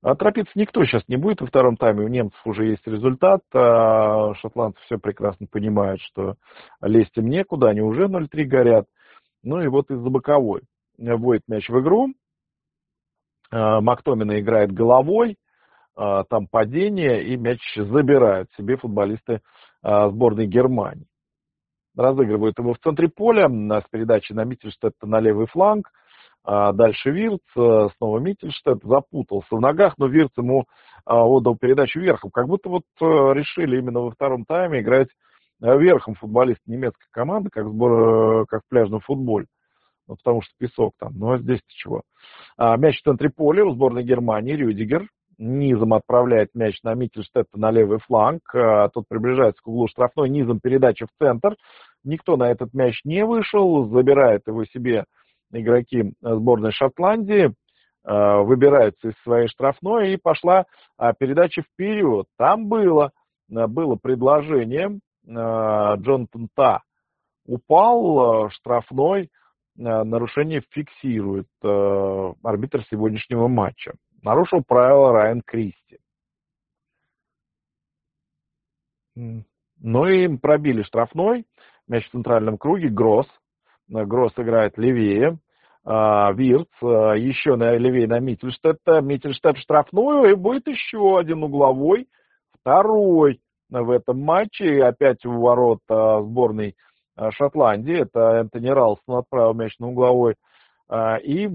А торопиться никто сейчас не будет во втором тайме. У немцев уже есть результат. А шотландцы все прекрасно понимают, что лезть им некуда. Они уже ноль три горят. Ну и вот из-за боковой вводит мяч в игру. Мактомина играет головой. Там падение, и мяч забирают себе футболисты сборной Германии. Разыгрывают его в центре поля с передачей на Миттельштедта на левый фланг. Дальше Вирц, снова Миттельштедт, запутался в ногах, но Вирц ему отдал передачу верхом. Как будто вот решили именно во втором тайме играть верхом футболисты немецкой команды, как, сбор, как в пляжном футболе. Ну, потому что песок там. Ну, а здесь-то чего? Мяч в центре поля у сборной Германии. Рюдигер низом отправляет мяч на Миттельштедта на левый фланг. Тот приближается к углу штрафной. Низом передача в центр. Никто на этот мяч не вышел. Забирает его себе игроки сборной Шотландии. Выбираются из своей штрафной. И пошла передача вперед. Там было, было предложение. Джонатан Та упал. Штрафной. Нарушение фиксирует арбитр сегодняшнего матча. Нарушил правила Райан Кристи. Ну и пробили штрафной. Мяч в центральном круге. Гросс. Гросс играет левее. Вирц еще на левее на Миттельштедта. Миттельштедт в штрафную. И будет еще один угловой. Второй в этом матче. И опять у ворот сборной Шотландии. Это Энтони Ралстон отправил мяч на угловой. И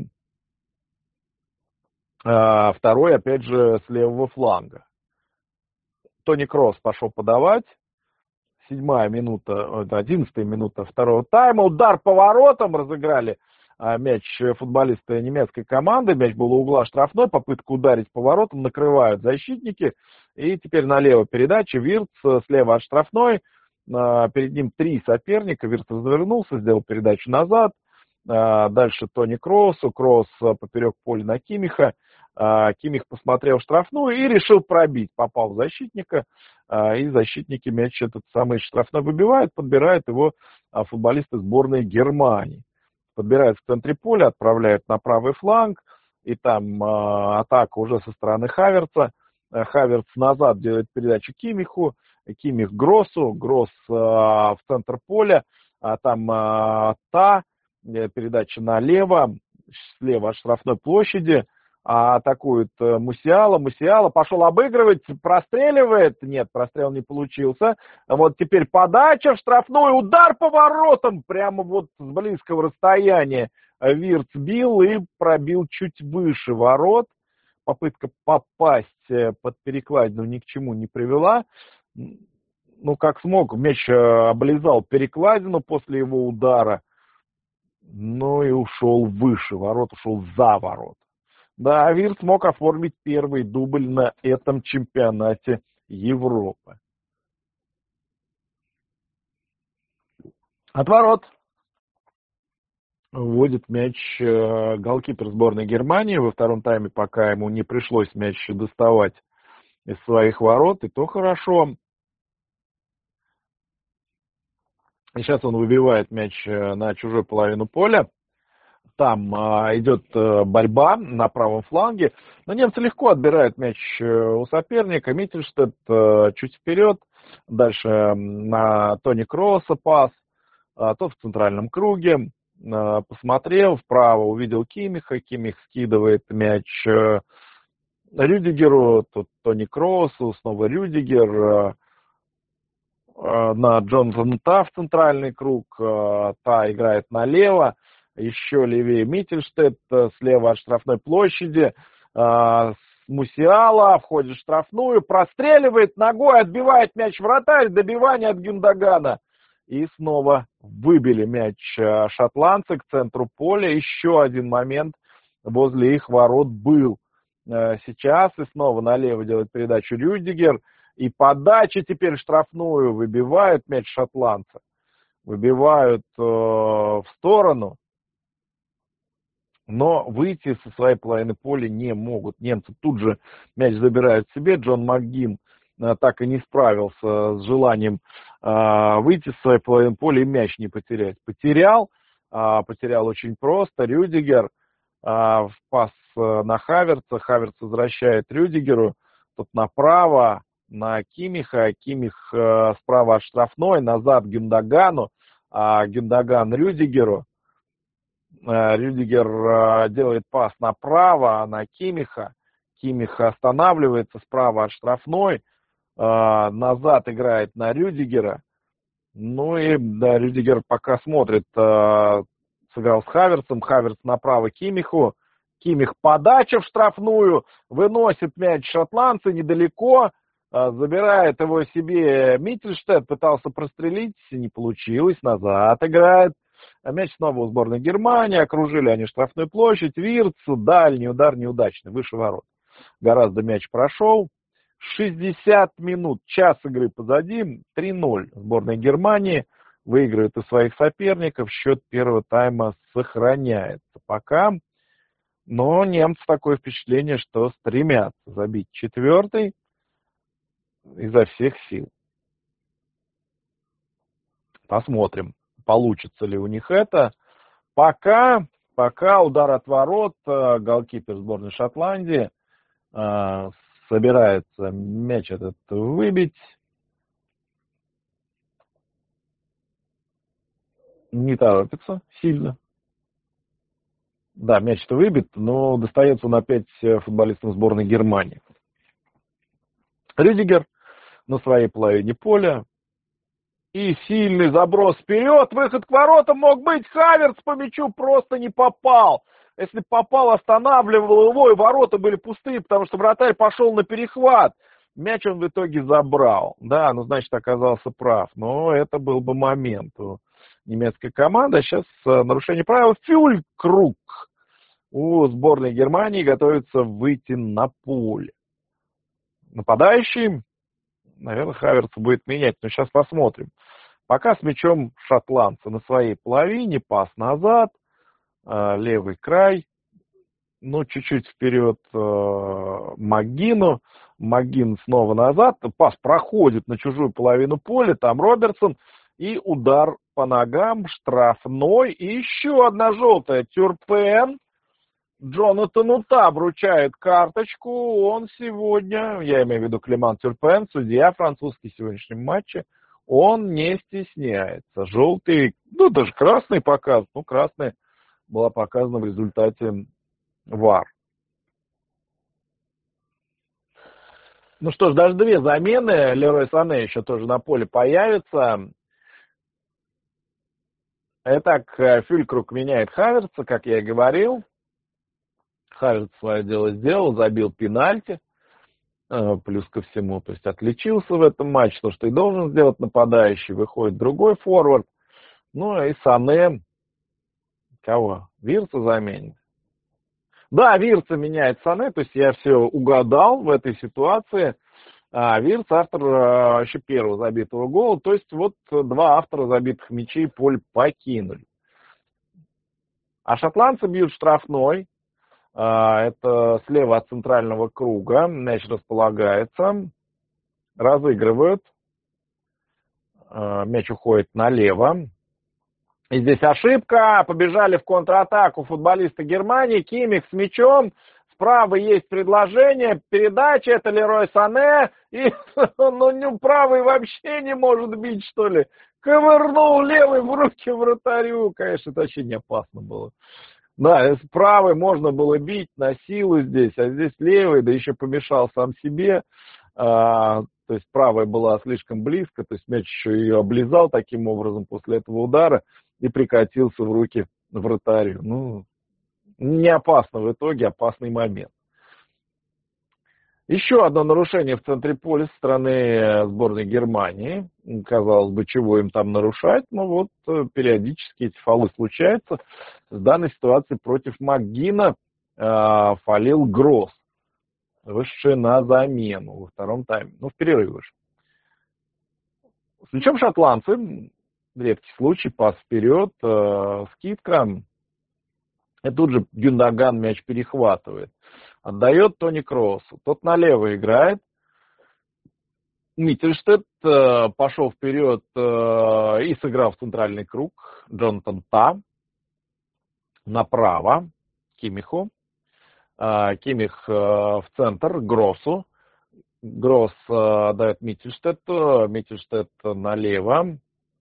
второй, опять же, с левого фланга. Тони Кросс пошел подавать. Седьмая минута, одиннадцатая минута второго тайма. Удар по воротам. Разыграли мяч футболисты немецкой команды. Мяч был у угла штрафной. Попытка ударить по воротам. Накрывают защитники. И теперь налево передача. Вирц слева от штрафной. Перед ним три соперника. Вирц развернулся, сделал передачу назад. Дальше Тони Кроссу. Кросс поперек поля на Киммиха. Киммих посмотрел штрафную и решил пробить. Попал в защитника. И защитники мяч этот самый штрафной выбивают. Подбирают его футболисты сборной Германии. Подбирают в центре поля, отправляют на правый фланг. И там атака уже со стороны Хаверца. Хаверц назад делает передачу Киммиху. Киммих Гроссу. Гросс в центр поля. Там Та. Передача налево. Слева от штрафной площади. Атакует Мусиала. Мусиала пошел обыгрывать, простреливает. Нет, прострел не получился. Вот теперь подача в штрафную, удар по воротам. Прямо вот с близкого расстояния Вирц бил и пробил чуть выше ворот. Попытка попасть под перекладину ни к чему не привела. Ну, как смог, мяч облизал перекладину после его удара. Ну и ушел выше ворот, ушел за ворот. Да, Вирц смог оформить первый дубль на этом чемпионате Европы. Отворот. Вводит мяч голкипер сборной Германии. Во втором тайме, пока ему не пришлось мяч доставать из своих ворот, и то хорошо. И сейчас он выбивает мяч на чужую половину поля. Там а, идет а, борьба на правом фланге. Но немцы легко отбирают мяч у соперника. Миттельштедт а, чуть вперед. Дальше а, на Тони Кросса пас. А, тот в центральном круге. А, посмотрел вправо, увидел Киммиха. Киммих скидывает мяч а, Рюдигеру. Тут Тони Кроссу. Снова Рюдигер. А, а, на Джонатана Та в центральный круг. А, Та играет налево. Еще левее Миттельштедт, слева от штрафной площади. Мусиала входит в штрафную, простреливает ногой, отбивает мяч вратарь, добивание от Гюндогана. И снова выбили мяч шотландцы к центру поля. Еще один момент возле их ворот был сейчас. И снова налево делает передачу Рюдигер. И подача теперь в штрафную. Выбивают мяч шотландцы. Выбивают э, в сторону. Но выйти со своей половины поля не могут. Немцы тут же мяч забирают себе. Джон МакГин так и не справился с желанием выйти со своей половины поля и мяч не потерять. Потерял. Потерял очень просто. Рюдигер. в пас на Хаверца, Хаверц возвращает Рюдигеру, тут направо на Киммиха, Киммих справа от штрафной, назад Гюндогану, а Гюндоган Рюдигеру. Рюдигер делает пас направо на Киммиха, Киммих останавливается справа от штрафной, назад играет на Рюдигера. Ну и да, Рюдигер пока смотрит, сыграл с Хаверцем, Хаверц направо Киммиху, Киммих подача в штрафную, выносит мяч шотландцы недалеко, забирает его себе Миттельштедт, пытался прострелить, не получилось, назад играет. Мяч снова у сборной Германии, окружили они штрафную площадь, Вирц, дальний удар неудачный, выше ворот. Гораздо мяч прошел. шестьдесят минут, час игры позади, три ноль. Сборная Германии выигрывает у своих соперников, счет первого тайма сохраняется пока. Но немцы такое впечатление, что стремятся забить четвертый изо всех сил. Посмотрим, получится ли у них это. Пока, пока удар от ворот, голкипер сборной Шотландии собирается мяч этот выбить. Не торопится сильно. Да, мяч-то выбит, но достается он опять футболистам сборной Германии. Рюдигер на своей половине поля. И сильный заброс вперед. Выход к воротам мог быть. Хаверц по мячу просто не попал. Если попал, останавливал его, и ворота были пустые, потому что вратарь пошел на перехват. Мяч он в итоге забрал. Да, ну, значит, оказался прав. Но это был бы момент у немецкой команды. Сейчас нарушение правил. Фюлькруг у сборной Германии готовится выйти на поле. Нападающий, наверное, Хаверц будет менять, но сейчас посмотрим. Пока с мячом шотландцы на своей половине, пас назад, левый край, ну, чуть-чуть вперед Магину, Магин снова назад, пас проходит на чужую половину поля, там Робертсон, и удар по ногам, штрафной, и еще одна желтая, Тюрпен. Джонатану Та вручает карточку, он сегодня, я имею в виду Клеман Тюрпен, судья французский в сегодняшнем матче, он не стесняется. Желтый, ну даже красный показ, ну красный была показана в результате ВАР. Ну что ж, даже две замены, Лерой Сане еще тоже на поле появится. Итак, Фюлькруг меняет Хаверца, как я и говорил. Хаверц свое дело сделал, забил пенальти, плюс ко всему, то есть отличился в этом матче, то, что и должен сделать нападающий, выходит другой форвард, ну и Сане, кого? Вирца заменит. Да, Вирца меняет Сане, то есть я все угадал в этой ситуации, а Вирц автор еще первого забитого гола, то есть вот два автора забитых мячей поле покинули. А шотландцы бьют штрафной. Это слева от центрального круга. Мяч располагается. Разыгрывают. Мяч уходит налево. И здесь ошибка. Побежали в контратаку футболисты Германии. Киммих с мячом. Справа есть предложение. Передача. Это Лерой Сане. И ну, правый вообще не может бить, что ли. Ковырнул левый в руки вратарю. Конечно, это очень опасно было. Да, с правой можно было бить на силу здесь, а здесь левый, да еще помешал сам себе. А, то есть правая была слишком близко, то есть мяч еще ее облизал таким образом после этого удара и прикатился в руки вратарю. Ну, не опасно в итоге, опасный момент. Еще одно нарушение в центре поля со стороны сборной Германии. Казалось бы, чего им там нарушать, но вот периодически эти фолы случаются. В данной ситуации против Магина э, фолил Гросс, вышедший на замену во втором тайме, ну в перерыве вышел. С мячом шотландцы, редкий случай, пас вперед, э, скидка. И тут же Гюндоган мяч перехватывает. Отдает Тони Кроусу. Тот налево играет. Миттельштедт э, пошел вперед э, и сыграл в центральный круг. Джонатан Та. Направо. Кимиху. Кимих в центр, Гроссу. Гросс дает Миттельштетту, Миттельштедт налево.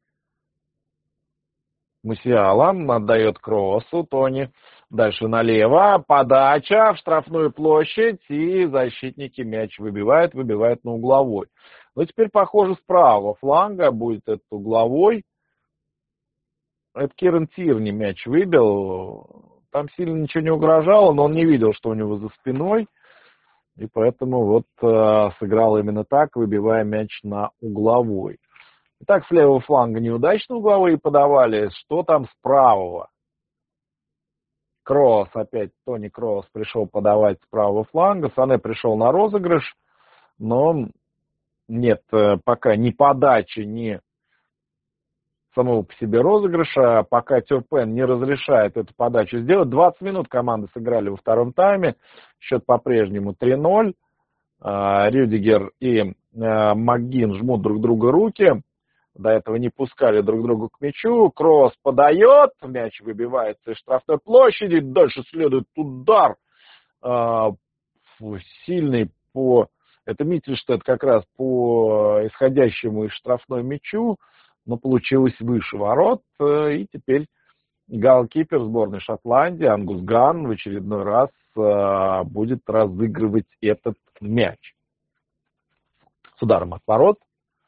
Мусиала отдает Кроосу, Тони. Дальше налево. Подача в штрафную площадь. И защитники мяч выбивают, выбивают на угловой. Но теперь, похоже, с правого фланга будет этот угловой. Это Киран Тирни мяч выбил. Там сильно ничего не угрожало, но он не видел, что у него за спиной. И поэтому вот э, сыграл именно так, выбивая мяч на угловой. Итак, с левого фланга неудачно угловые подавали. Что там с правого? Кроос, опять Тони Кроос пришел подавать с правого фланга. Сане пришел на розыгрыш, но нет пока ни подачи, ни самого по себе розыгрыша. Пока Тюрпен не разрешает эту подачу сделать. двадцать минут команды сыграли во втором тайме. Счет по-прежнему три ноль. Рюдигер и МакГinn жмут друг друга руки. До этого не пускали друг друга к мячу. Кроос подает, мяч выбивается из штрафной площади. Дальше следует удар э, сильный по... Это Миттельштедт как раз по исходящему из штрафной мячу, но получилось выше ворот. И теперь голкипер сборной Шотландии Ангус Ганн в очередной раз э, будет разыгрывать этот мяч. С ударом от ворот.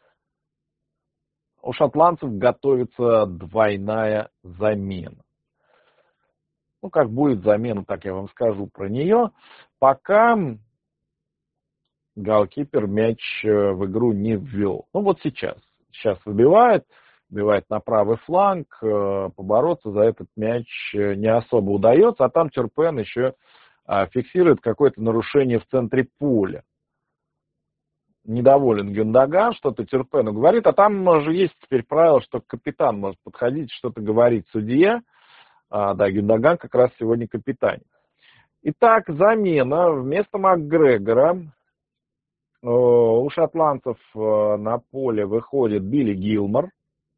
У шотландцев готовится двойная замена. Ну, как будет замена, так я вам скажу про нее. Пока голкипер мяч в игру не ввел. Ну, вот сейчас. Сейчас выбивает, выбивает на правый фланг. Побороться за этот мяч не особо удается. А там Тюрпен еще фиксирует какое-то нарушение в центре поля. Недоволен Гюндоган, что-то Тюрпену говорит, а там же есть теперь правило, что капитан может подходить, что-то говорить судье. А, да, Гюндоган как раз сегодня капитан. Итак, замена. Вместо Макгрегора у шотландцев на поле выходит Билли Гилмор.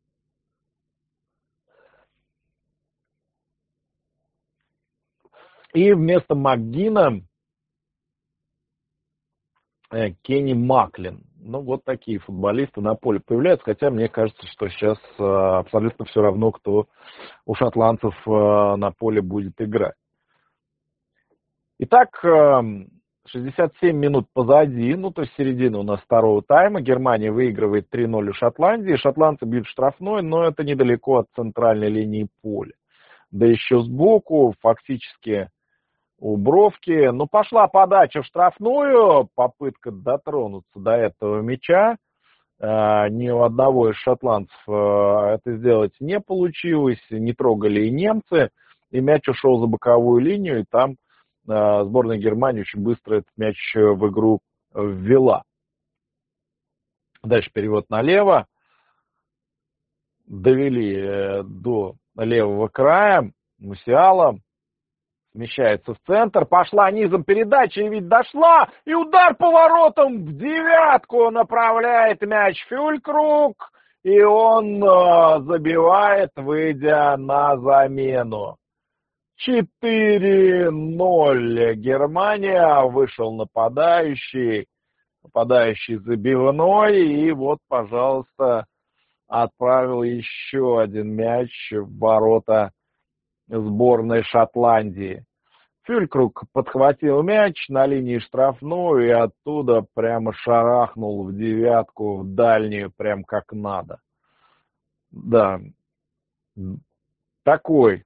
И вместо МакГинна Кенни Маклин. Ну, вот такие футболисты на поле появляются, хотя мне кажется, что сейчас абсолютно все равно, кто у шотландцев на поле будет играть. Итак, шестьдесят семь минут позади, ну, то есть середина у нас второго тайма. Германия выигрывает три ноль у Шотландии. Шотландцы бьют штрафной, но это недалеко от центральной линии поля. Да еще сбоку, фактически у бровки. Ну, пошла подача в штрафную, попытка дотронуться до этого мяча. Ни у одного из шотландцев это сделать не получилось, не трогали и немцы. И мяч ушел за боковую линию, и там сборная Германии очень быстро этот мяч в игру ввела. Дальше перевод налево. Довели до левого края. Мусиала смещается в центр, пошла низом передача, и ведь дошла, и удар поворотом в девятку направляет мяч Фюлькруг, и он э, забивает, выйдя на замену. четыре ноль Германия, вышел нападающий, нападающий забивной, и вот, пожалуйста, отправил еще один мяч в ворота сборной Шотландии. Фюлькруг подхватил мяч на линии штрафную и оттуда прямо шарахнул в девятку, в дальнюю, прям как надо. Да, такой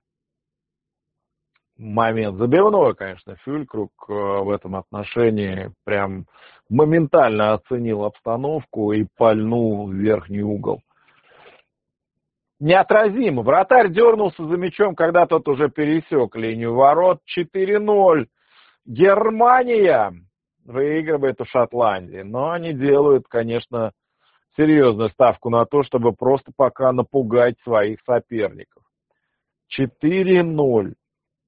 момент забивной, конечно. Фюлькруг в этом отношении прям моментально оценил обстановку и пальнул в верхний угол. Неотразимо. Вратарь дернулся за мячом, когда тот уже пересек линию ворот. четыре ноль. Германия выигрывает у Шотландии. Но они делают, конечно, серьезную ставку на то, чтобы просто пока напугать своих соперников. четыре ноль.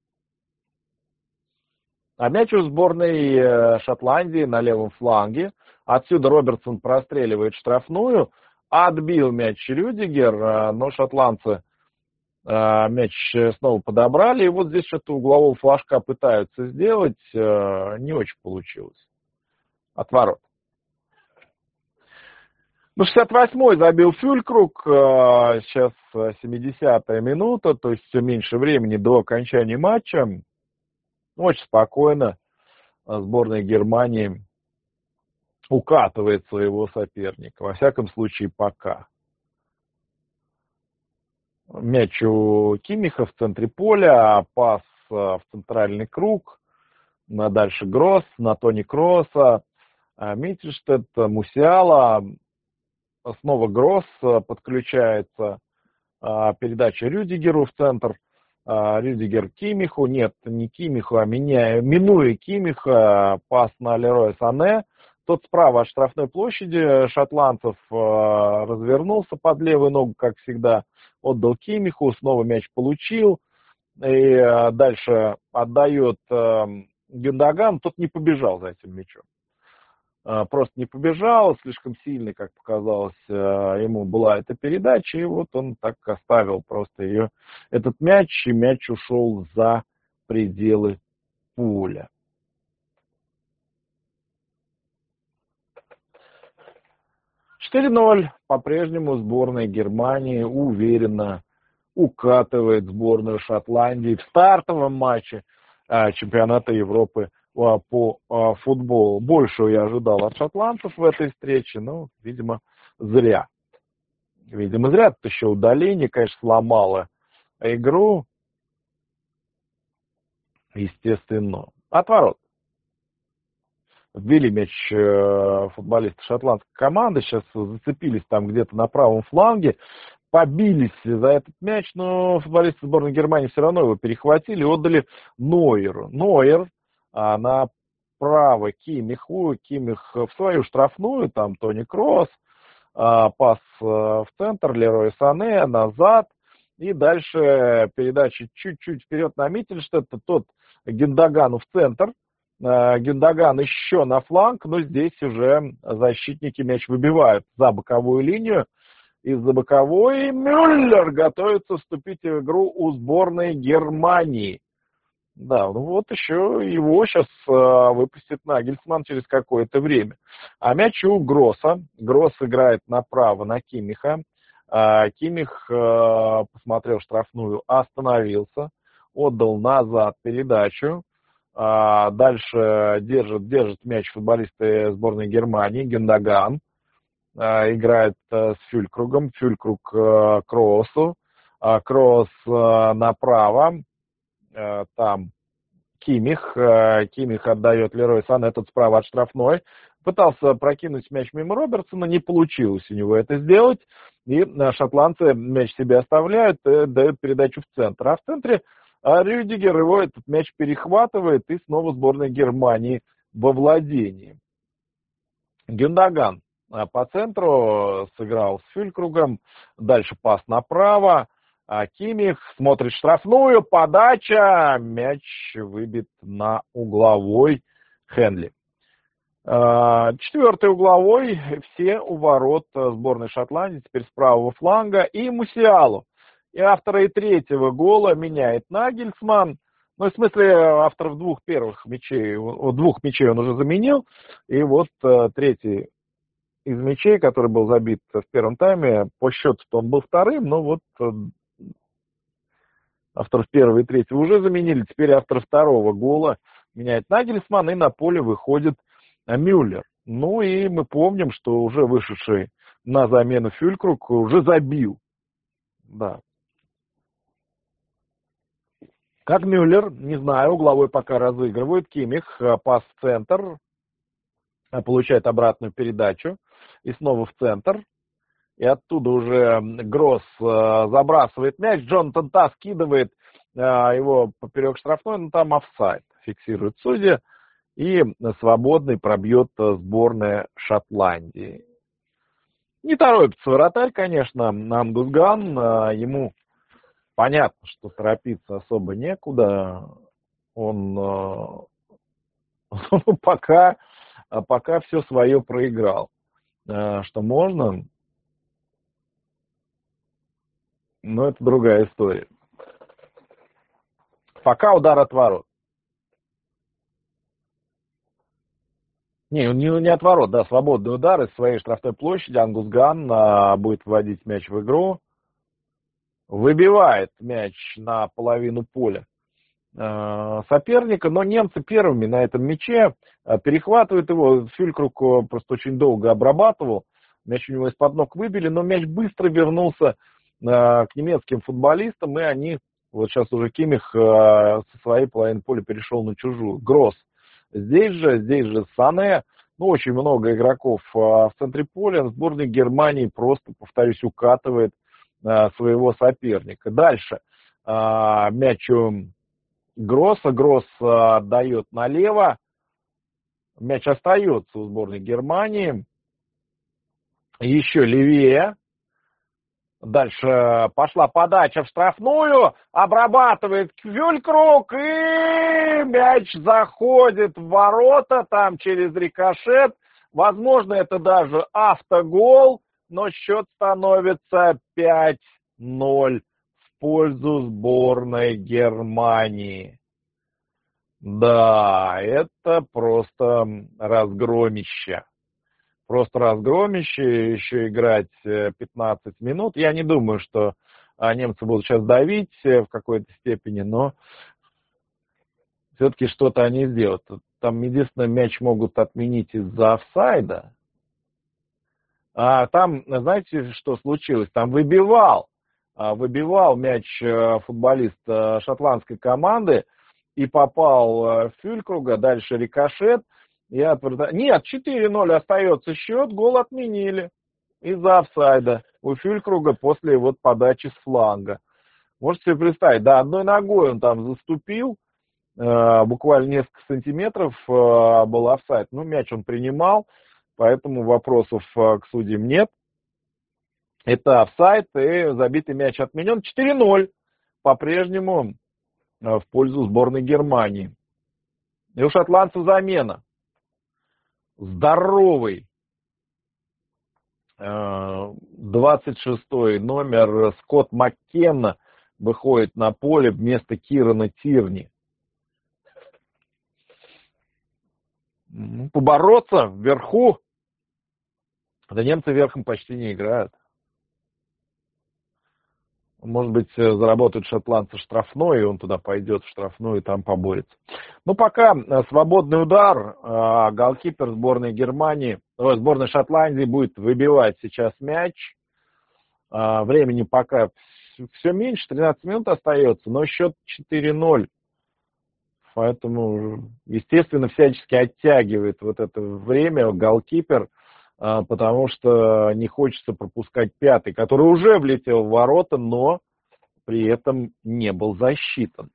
А мяч у сборной Шотландии на левом фланге. Отсюда Робертсон простреливает штрафную. Отбил мяч Рюдигер, но шотландцы Мяч снова подобрали, и вот здесь что-то углового флажка пытаются сделать, не очень получилось. От ворот. Ну, шестьдесят восьмой забил Фюлькруг, сейчас семидесятая минута, то есть все меньше времени до окончания матча. Очень спокойно сборная Германии укатывает своего соперника, во всяком случае пока. Мяч у Киммиха в центре поля, пас в центральный круг, дальше Гросс на Тони Кросса, Миттельштедт, Мусиала, снова Гросс подключается, передача Рюдигеру в центр, Рюдигер Киммиху, нет, не Киммиху, а меня, минуя Киммиха, пас на Лероя Сане. Тот справа от штрафной площади шотландцев развернулся под левую ногу, как всегда, отдал Киммиху, снова мяч получил, и дальше отдает Гюндоган, тот не побежал за этим мячом. Просто не побежал, слишком сильный, как показалось, ему была эта передача, и вот он так оставил просто ее, этот мяч, и мяч ушел за пределы поля. четыре ноль. По-прежнему сборная Германии уверенно укатывает сборную Шотландии в стартовом матче чемпионата Европы по футболу. Большего я ожидал от шотландцев в этой встрече, но, видимо, зря. Видимо, зря. Тут еще удаление, конечно, сломало игру. Естественно. Отворот. Ввели мяч футболисты шотландской команды, сейчас зацепились там где-то на правом фланге, побились за этот мяч, но футболисты сборной Германии все равно его перехватили и отдали Нойеру. Нойер а, направо Киммиху, Киммих в свою штрафную, там Тони Кросс, а, пас в центр, Лерой Сане, назад, и дальше передача чуть-чуть вперед на Миттельштедта, тот Гюндогану в центр. Гюндоган еще на фланг, но здесь уже защитники мяч выбивают за боковую линию. Из-за боковой Мюллер готовится вступить в игру у сборной Германии. Да, ну вот еще его сейчас выпустит Нагельсман через какое-то время. А мяч у Гросса. Гросс играет направо на Киммиха. Киммих посмотрел штрафную, остановился, отдал назад передачу. Дальше держит, держит мяч футболисты сборной Германии. Гюндоган играет с Фюлькругом. Фюлькруг к Кроссу. Кросс направо. Там Киммих. Киммих отдает Лерой Сане, этот справа от штрафной. Пытался прокинуть мяч мимо Робертсона, не получилось у него это сделать. И шотландцы мяч себе оставляют, дают передачу в центр. А в центре Рюдигер его этот мяч перехватывает, и снова сборная Германии во владении. Гюндоган по центру сыграл с Фюлькругом, дальше пас направо, Киммих смотрит штрафную, подача, мяч выбит на угловой Хенли. Четвертый угловой, все у ворот сборной Шотландии, теперь с правого фланга, и Мусиалу. И автора и третьего гола меняет Нагельсман. Ну, в смысле, авторов двух первых мячей, двух мячей он уже заменил. И вот третий из мячей, который был забит в первом тайме, по счету-то он был вторым, но вот авторов первого и третьего уже заменили. Теперь автор второго гола меняет Нагельсман, и на поле выходит Мюллер. Ну и мы помним, что уже вышедший на замену Фюлькруг уже забил. Да. Как Мюллер, не знаю, угловой пока разыгрывает. Киммих, пас в центр, получает обратную передачу. И снова в центр. И оттуда уже Гросс забрасывает мяч. Джонатан Та скидывает его поперек штрафной, но там офсайд. Фиксирует судья. И свободный пробьет сборная Шотландии. Не торопится вратарь, конечно, Ангусган. Ему понятно, что торопиться особо некуда. Он, он пока, пока все свое проиграл. Что можно, но это другая история. пока удар от ворот. Не, не, не от ворот, да, свободный удар из своей штрафной площади. Ангус Ган а, будет вводить мяч в игру. Выбивает мяч на половину поля а, соперника, но немцы первыми на этом мяче а, перехватывают его. Фюлькруг просто очень долго обрабатывал. Мяч у него из-под ног выбили, но мяч быстро вернулся а, к немецким футболистам, и они, вот сейчас уже Кимих а, со своей половины поля перешел на чужую. Гросс. Здесь же, здесь же Сане, ну, очень много игроков а, в центре поля. Сборная Германии просто, повторюсь, укатывает а, своего соперника. Дальше а, мяч у Гросса. Гросс а, отдает налево. Мяч остается у сборной Германии. Еще левее. Дальше пошла подача в штрафную, обрабатывает Фюлькруг, и мяч заходит в ворота, там через рикошет. Возможно, это даже автогол, но счет становится пять ноль в пользу сборной Германии. Да, это просто разгромище. Просто разгромище, еще играть пятнадцать минут. Я не думаю, что немцы будут сейчас давить в какой-то степени, но все-таки что-то они сделают. Там единственное, мяч могут отменить из-за офсайда. А там, знаете, что случилось? Там выбивал, выбивал мяч футболист шотландской команды и попал в Фюлькруга, дальше рикошет. Я... Нет, четыре ноль остается счет, гол отменили из-за офсайда у Фюлькруга после вот подачи с фланга. Можете себе представить, да, одной ногой он там заступил, э, буквально несколько сантиметров э, был офсайд. Ну, мяч он принимал, поэтому вопросов э, к судьям нет. Это офсайд, и забитый мяч отменен. четыре ноль по-прежнему э, в пользу сборной Германии. И у шотландцев замена. Здоровый двадцать шестой номер Скотт Маккенна выходит на поле вместо Кирана Тирни. Побороться вверху. Да немцы верхом почти не играют. Может быть, заработают шотландцы штрафной, и он туда пойдет в штрафную и там поборется. Ну, пока свободный удар, голкипер сборной Германии, ой, сборной Шотландии будет выбивать сейчас мяч. Времени пока все меньше, тринадцать минут остается, но счет четыре ноль. Поэтому, естественно, всячески оттягивает вот это время голкипер, потому что не хочется пропускать пятый, который уже влетел в ворота, но при этом не был засчитан.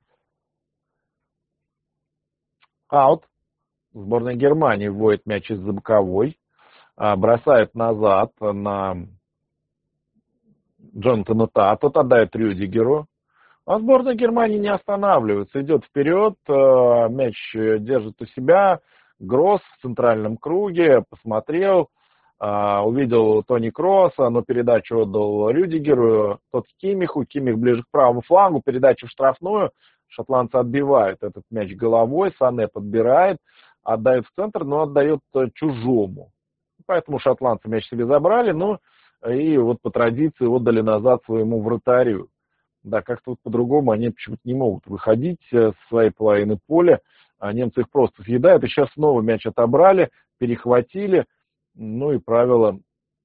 Аут. Сборная Германии вводит мяч из-за боковой, бросает назад на Джонатана Та, тот отдает Рюдигеру. А сборная Германии не останавливается, идет вперед, мяч держит у себя. Гросс в центральном круге посмотрел, увидел Тони Кросса, но передачу отдал Рюдигеру, тот Кимиху, Кимих ближе к правому флангу, передачу в штрафную, шотландцы отбивают этот мяч головой, Сане подбирает, отдает в центр, но отдает чужому. Поэтому шотландцы мяч себе забрали, ну и вот по традиции отдали назад своему вратарю. Да, как-то вот по-другому они почему-то не могут выходить с своей половины поля, а немцы их просто съедают, и сейчас снова мяч отобрали, перехватили. Ну и правила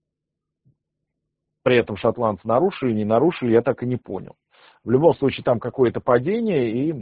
при этом шотландцы нарушили, не нарушили, я так и не понял. В любом случае там какое-то падение, и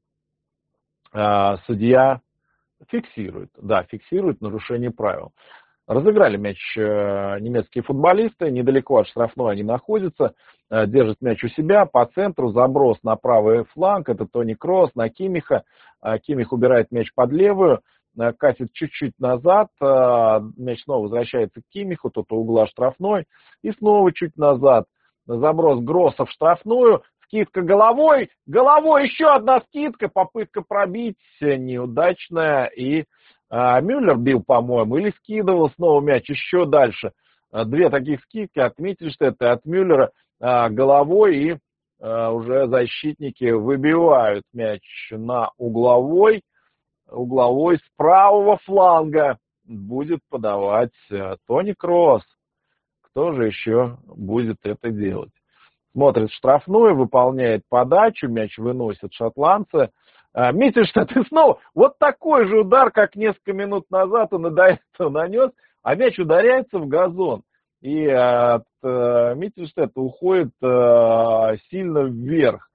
э, судья фиксирует, да, фиксирует нарушение правил. Разыграли мяч э, немецкие футболисты, недалеко от штрафной они находятся, э, держат мяч у себя, по центру, заброс на правый фланг, это Тони Кросс, на Кимиха, э, Кимих убирает мяч под левую, катит чуть-чуть назад, мяч снова возвращается к Кимиху, тот у угла штрафной, и снова чуть назад. Заброс Гросса в штрафную, скидка головой, головой еще одна скидка, попытка пробить неудачная, и а, Мюллер бил, по-моему, или скидывал снова мяч еще дальше. Две таких скидки, отметили, что это от Мюллера а, головой, и уже защитники выбивают мяч на угловой. Угловой с правого фланга будет подавать Тони Кросс. Кто же еще будет это делать? Смотрит штрафную, выполняет подачу, мяч выносят шотландцы. Миттельштедт и снова вот такой же удар, как несколько минут назад он и до этого нанес, а мяч ударяется в газон. И от э, Миттельштедта уходит э, сильно вверх.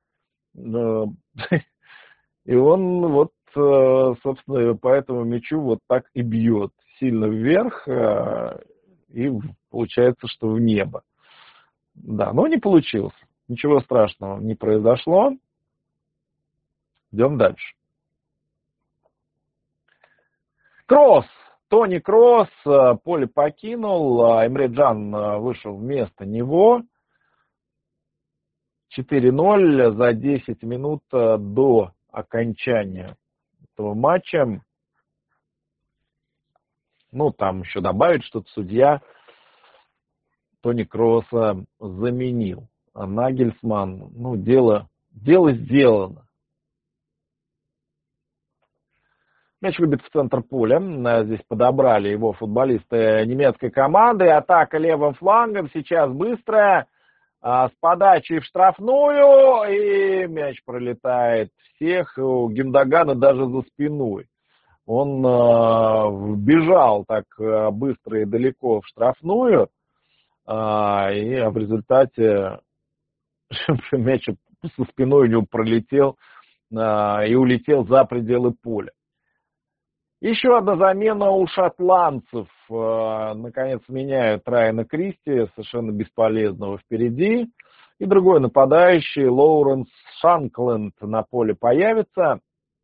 И он вот, э, собственно, по этому мячу вот так и бьет. Сильно вверх, э, и получается, что в небо. Да, но не получилось. Ничего страшного не произошло. Идем дальше. Кросс. Тони Кросс поле покинул. Эмре Can вышел вместо него. четыре ноль за десять минут до окончания этого матча. Ну, там еще добавить, что судья Тони Кросса заменил. А Нагельсман, ну, дело, дело сделано. Мяч выбит в центр поля. Здесь подобрали его футболисты немецкой команды. Атака левым флангом. Сейчас быстрая. С подачей в штрафную. И мяч пролетает всех. У Гюндогана даже за спиной. Он вбежал так быстро и далеко в штрафную. И в результате мяч со спиной у него пролетел и улетел за пределы поля. Еще одна замена у шотландцев. Наконец меняют Райана Кристи, совершенно бесполезного впереди. И другой нападающий, Лоуренс Шанкленд, на поле появится.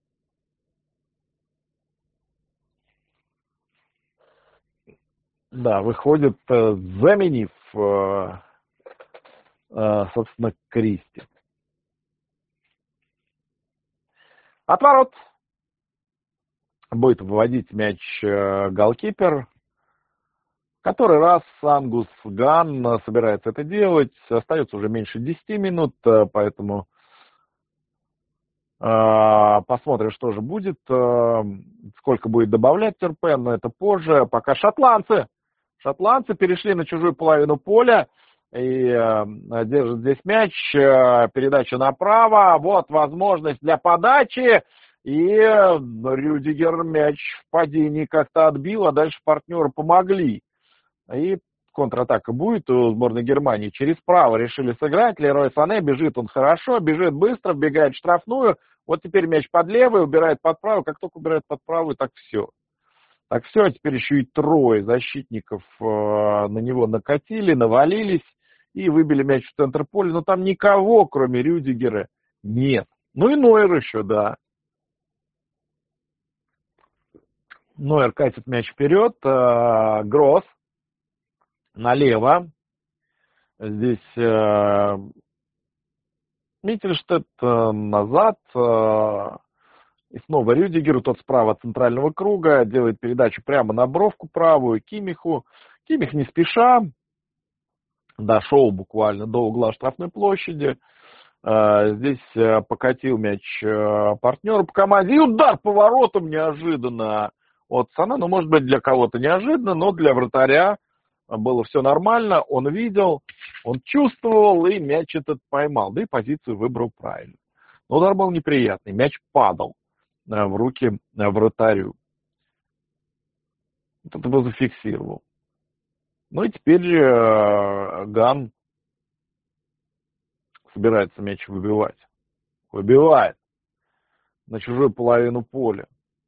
Да, выходит, заменив, собственно, Кристи. Отворот. Будет выводить мяч голкипер. Который раз Ангус Ган собирается это делать. Остается уже меньше десяти минут, поэтому э, посмотрим, что же будет. Э, сколько будет добавлять Тюрпен, но это позже. Пока шотландцы. Шотландцы перешли на чужую половину поля. И э, держат здесь мяч. Э, передача направо. Вот возможность для подачи. И Рюдигер мяч в падении как-то отбил, а дальше партнеры помогли. И контратака будет у сборной Германии. Через право решили сыграть. Лерой Сане бежит он хорошо, бежит быстро, вбегает в штрафную. Вот теперь мяч под левый, убирает под правую. Как только убирает под правую, так все. Так все, а теперь еще и трое защитников э, на него накатили, навалились и выбили мяч в центр поля. Но там никого, кроме Рюдигера, нет. Ну и Нойер еще, да. Нойер катит мяч вперед. Э, Гросс налево. Здесь э, Миттельштедт э, назад. Э, и снова Рюдигеру, тот справа от центрального круга. Делает передачу прямо на бровку правую Киммиху. Киммих не спеша. Дошел буквально до угла штрафной площади. Э, здесь э, покатил мяч э, партнеру по команде. И удар поворотом неожиданно от Сане. Ну, может быть, для кого-то неожиданно, но для вратаря было все нормально. Он видел, он чувствовал, и мяч этот поймал. Да и позицию выбрал правильно. Но удар был неприятный. Мяч падал в руки вратарю. Вот это его зафиксировал. Ну и теперь же Ган собирается мяч выбивать. Выбивает на чужую половину поля.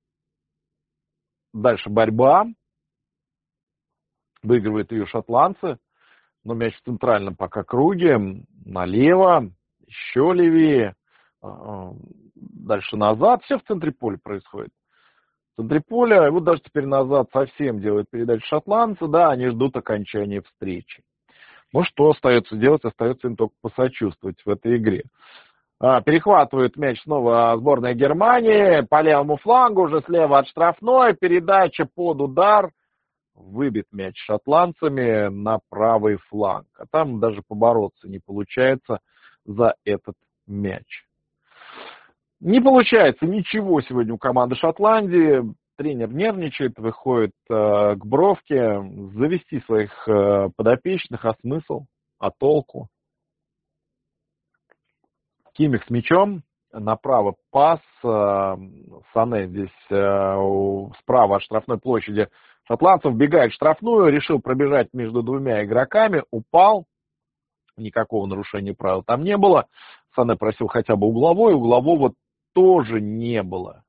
Дальше борьба. Выигрывают ее шотландцы. Но мяч в центральном пока круге. Налево. Еще левее. Дальше назад. Все в центре поля происходит. В центре поля. И вот даже теперь назад совсем делают передачу шотландцы. Да, они ждут окончания встречи. Ну что остается делать? Остается им только посочувствовать в этой игре. Перехватывает мяч снова сборная Германии. По левому флангу, уже слева от штрафной. Передача под удар. Выбит мяч шотландцами на правый фланг. А там даже побороться не получается за этот мяч. Не получается ничего сегодня у команды Шотландии. Тренер нервничает, выходит э, к бровке, завести своих э, подопечных, а смысл, а толку? Кимих с мячом, направо пас, э, Сане здесь э, справа от штрафной площади шотландцев, бегает в штрафную, решил пробежать между двумя игроками, упал, никакого нарушения правил там не было. Сане просил хотя бы угловой, углового тоже не было.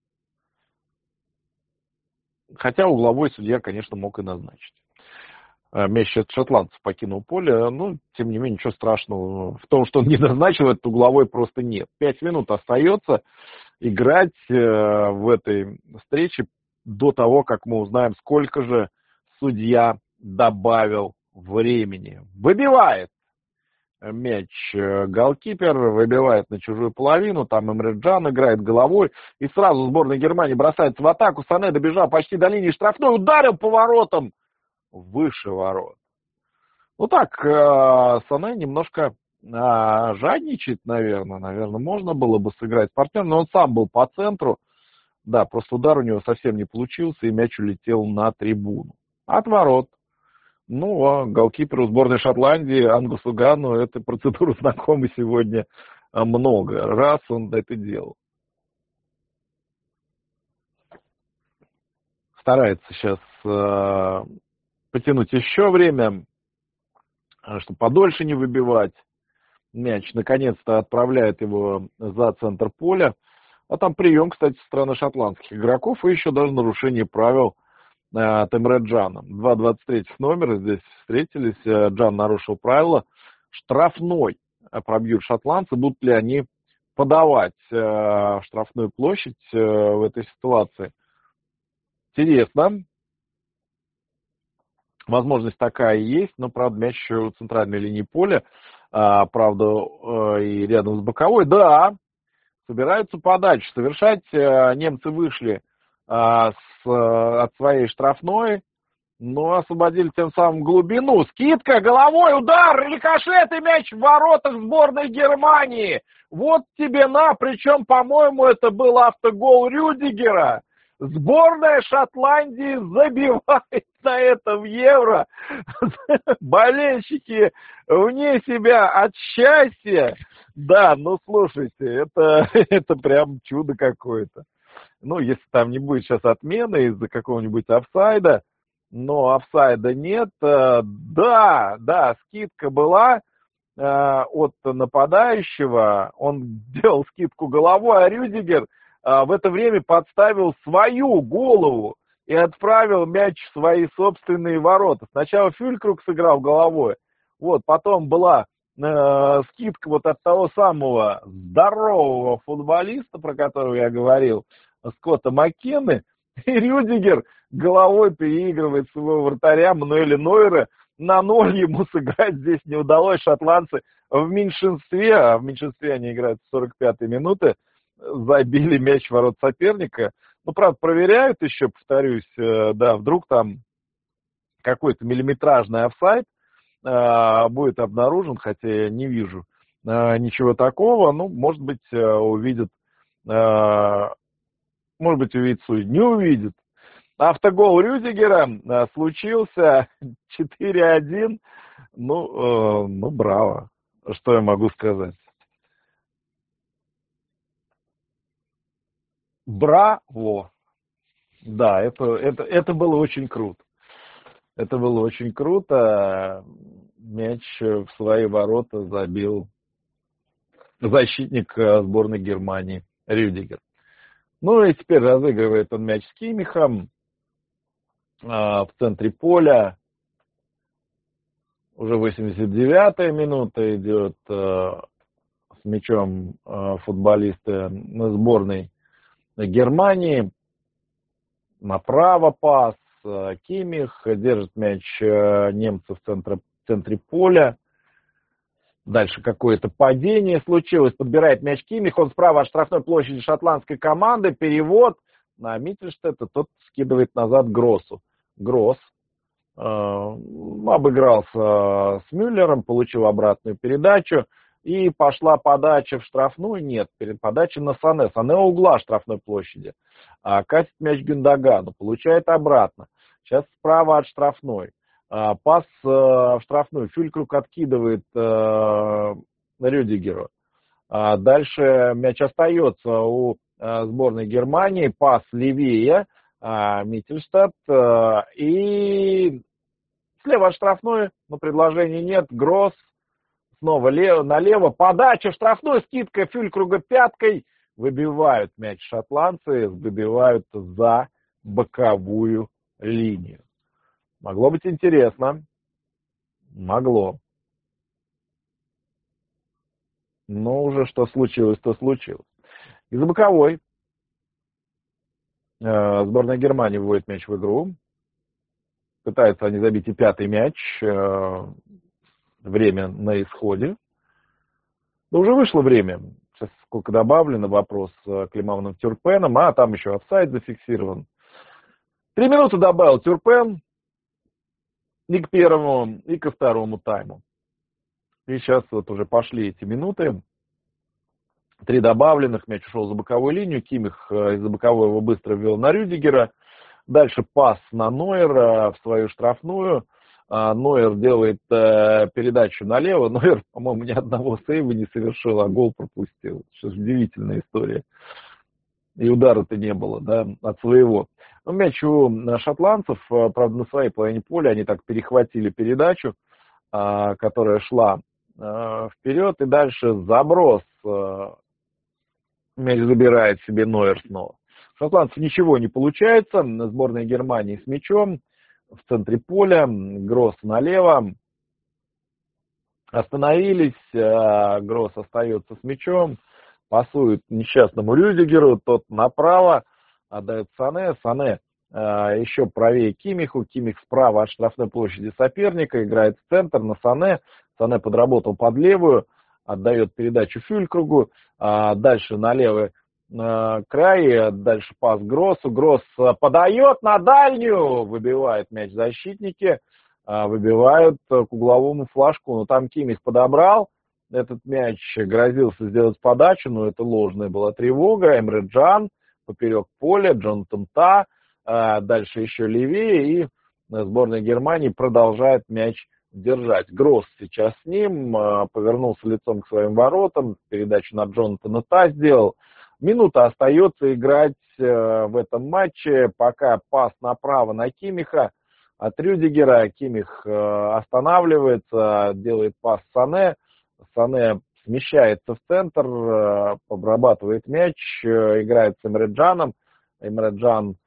Хотя угловой судья, конечно, мог и назначить. Мяч от шотландцев покинул поле, но, тем не менее, ничего страшного в том, что он не назначил, этот угловой просто нет. Пять минут остается играть в этой встрече до того, как мы узнаем, сколько же судья добавил времени. Выбивает мяч голкипер, выбивает на чужую половину, там Эмре Can играет головой, и сразу сборная Германии бросается в атаку. Сане добежал почти до линии штрафной, ударил поворотом выше ворот. Ну так, Сане немножко жадничает, наверное. Наверное, можно было бы сыграть с партнером, но он сам был по центру. Да, просто удар у него совсем не получился, и мяч улетел на трибуну. От ворот. Ну, а голкиперу сборной Шотландии Ангусу Ганну эта процедура знакома сегодня много раз, он это делал. Старается сейчас э, потянуть еще время, чтобы подольше не выбивать. Мяч наконец-то отправляет его за центр поля. А там прием, кстати, со стороны шотландских игроков, и еще даже нарушение правил от Эмре Cana. два двадцать три номера здесь встретились. Can нарушил правила. Штрафной пробьют шотландцы. Будут ли они подавать в штрафную площадь в этой ситуации? Интересно. Возможность такая есть, но, правда, мяч еще у центральной линии поля. Правда, и рядом с боковой. Да, собираются подачу совершать. Немцы вышли с, от своей штрафной, но освободили тем самым глубину. Скидка, головой, удар, рикошет и мяч в воротах сборной Германии. Вот тебе на, причем, по-моему, это был автогол Рюдигера. Сборная Шотландии забивает на этом Евро. Болельщики вне себя от счастья. Да, ну слушайте, это, это прям чудо какое-то. Ну, если там не будет сейчас отмены из-за какого-нибудь офсайда, но офсайда нет. Да, да, скидка была от нападающего. Он делал скидку головой, а Рюдигер в это время подставил свою голову и отправил мяч в свои собственные ворота. Сначала Фюлькруг сыграл головой, вот, потом была э, скидка вот от того самого здорового футболиста, про которого я говорил, Скотта Маккенны, и Рюдигер головой переигрывает своего вратаря Мануэля Нойера. На ноль ему сыграть здесь не удалось. Шотландцы в меньшинстве, а в меньшинстве они играют с сорок пятой минуты, забили мяч в ворот соперника. Ну, правда, проверяют еще, повторюсь, да, вдруг там какой-то миллиметражный офсайд э, будет обнаружен, хотя я не вижу э, ничего такого. Ну, может быть, э, увидят, э, может быть, увидит судья, не увидит. Автогол Рюдигера э, случился четыре один. Ну, э, ну, браво. Что я могу сказать? Браво! Да, это, это, это было очень круто. Это было очень круто. Мяч в свои ворота забил защитник сборной Германии Рюдигер. Ну и теперь разыгрывает он мяч с Кимихом в центре поля. Уже восемьдесят девятая минута идет с мячом футболисты сборной Германии. Направо пас. Кимих держит мяч немцев в центре, в центре поля. Дальше какое-то падение случилось. Подбирает мяч Кимих. Он справа от штрафной площади шотландской команды. Перевод на Миттельштедта. Тот скидывает назад Гроссу. Гросс э, обыгрался с Мюллером. Получил обратную передачу. И пошла подача в штрафную. Нет, перед подачей на Сане. Сане у угла штрафной площади. А, катит мяч Гюндогану. Получает обратно. Сейчас справа от штрафной. А, пас а, в штрафную. Фюлькруг откидывает а, Рюдигеру. А, дальше мяч остается у а, сборной Германии. Пас левее. А, Миттельштадт. А, и слева от штрафной. Но предложений нет. Гросс. Снова лево, налево, подача, штрафной, скидка Фюлькруга пяткой. Выбивают мяч шотландцы, выбивают за боковую линию. Могло быть интересно. Могло. Но уже что случилось, то случилось. Из-за боковой э, сборная Германии выводит мяч в игру. Пытаются они забить и пятый мяч. Э, Время на исходе. Но уже вышло время. Сейчас сколько добавлено, вопрос к Климановым Тюрпеном. А, там еще офсайд зафиксирован. Три минуты добавил Тюрпен. И к первому, и ко второму тайму. И сейчас вот уже пошли эти минуты. Три добавленных. Мяч ушел за боковую линию. Кимих из-за бокового быстро ввел на Рюдигера. Дальше пас на Нойера в свою штрафную. Нойер делает э, передачу налево. Нойер, по-моему, ни одного сейва не совершил, а гол пропустил. Что ж, удивительная история. И удара-то не было, да, от своего. Но мяч у шотландцев, правда, на своей половине поля они так перехватили передачу, э, которая шла э, вперед. И дальше заброс. Э, мяч забирает себе Нойер снова. У шотландцев ничего не получается. Сборная Германии с мячом. В центре поля, Гросс налево, остановились, Гросс остается с мячом, пасует несчастному Рюдигеру, тот направо, отдает Сане, Сане еще правее Кимиху, Кимих справа от штрафной площади соперника, играет в центр на Сане, Сане подработал под левую, отдает передачу Фюлькругу, дальше на левый край, дальше пас Гроссу, Гросс подает на дальнюю, выбивает мяч защитники, выбивают к угловому флажку, но там Кимих подобрал этот мяч, грозился сделать подачу, но это ложная была тревога, Эмре Джан поперек поля, Джонатан Та, дальше еще левее, и сборная Германии продолжает мяч держать. Гросс сейчас с ним, повернулся лицом к своим воротам, передачу на Джонатана Та сделал. Минута остается играть в этом матче, пока пас направо на Кимиха от Рюдигера. Кимих останавливается, делает пас Сане. Сане смещается в центр, обрабатывает мяч, играет с Эмре Джаном. Эмре Джан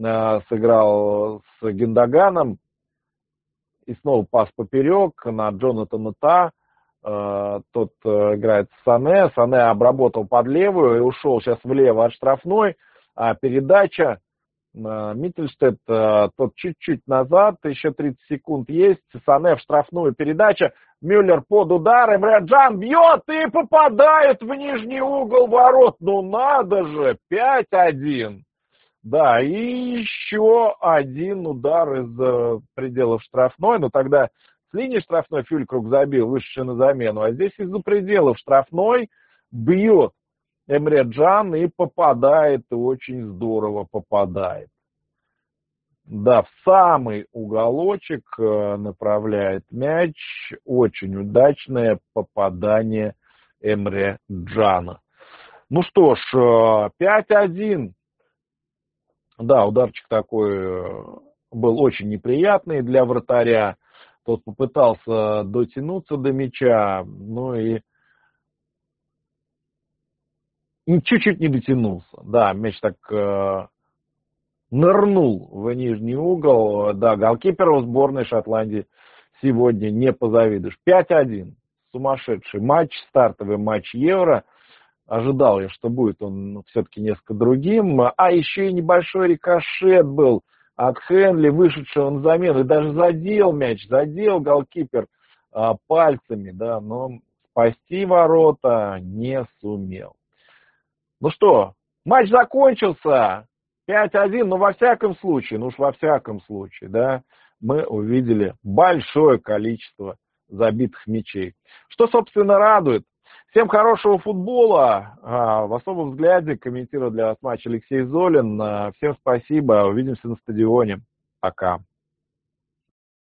сыграл с Гюндоганом. И снова пас поперек на Джонатана Та. Тот играет с Сане. Сане обработал под левую и ушел сейчас влево от штрафной. А передача Миттельштадт, тот чуть-чуть назад, еще тридцать секунд есть. Сане в штрафную, передача. Мюллер под удар. Эмре Джан бьет и попадает в нижний угол ворот. Ну надо же, пять один. Да, и еще один удар из пределов штрафной. Но тогда с линии штрафной Фюлькруг забил, вышедший на замену. А здесь из-за пределов штрафной бьет Эмре Джан и попадает, и очень здорово попадает. Да, в самый уголочек направляет мяч. Очень удачное попадание Эмре Джана. Ну что ж, пять один. Да, ударчик такой был очень неприятный для вратаря. Тот попытался дотянуться до мяча, ну и чуть-чуть не дотянулся. Да, мяч так э, нырнул в нижний угол. Да, голкиперу сборной Шотландии сегодня не позавидуешь. пять один. Сумасшедший матч, стартовый матч Евро. Ожидал я, что будет он все-таки несколько другим. А еще и небольшой рикошет был от Хенли, вышедшего на замену, и даже задел мяч, задел голкипер а, пальцами, да, но спасти ворота не сумел. Ну что, матч закончился, пять один, но во всяком случае, ну уж во всяком случае, да, мы увидели большое количество забитых мячей. Что, собственно, радует? Всем хорошего футбола. В особом взгляде комментирует для вас матч Алексей Золин. Всем спасибо. Увидимся на стадионе. Пока.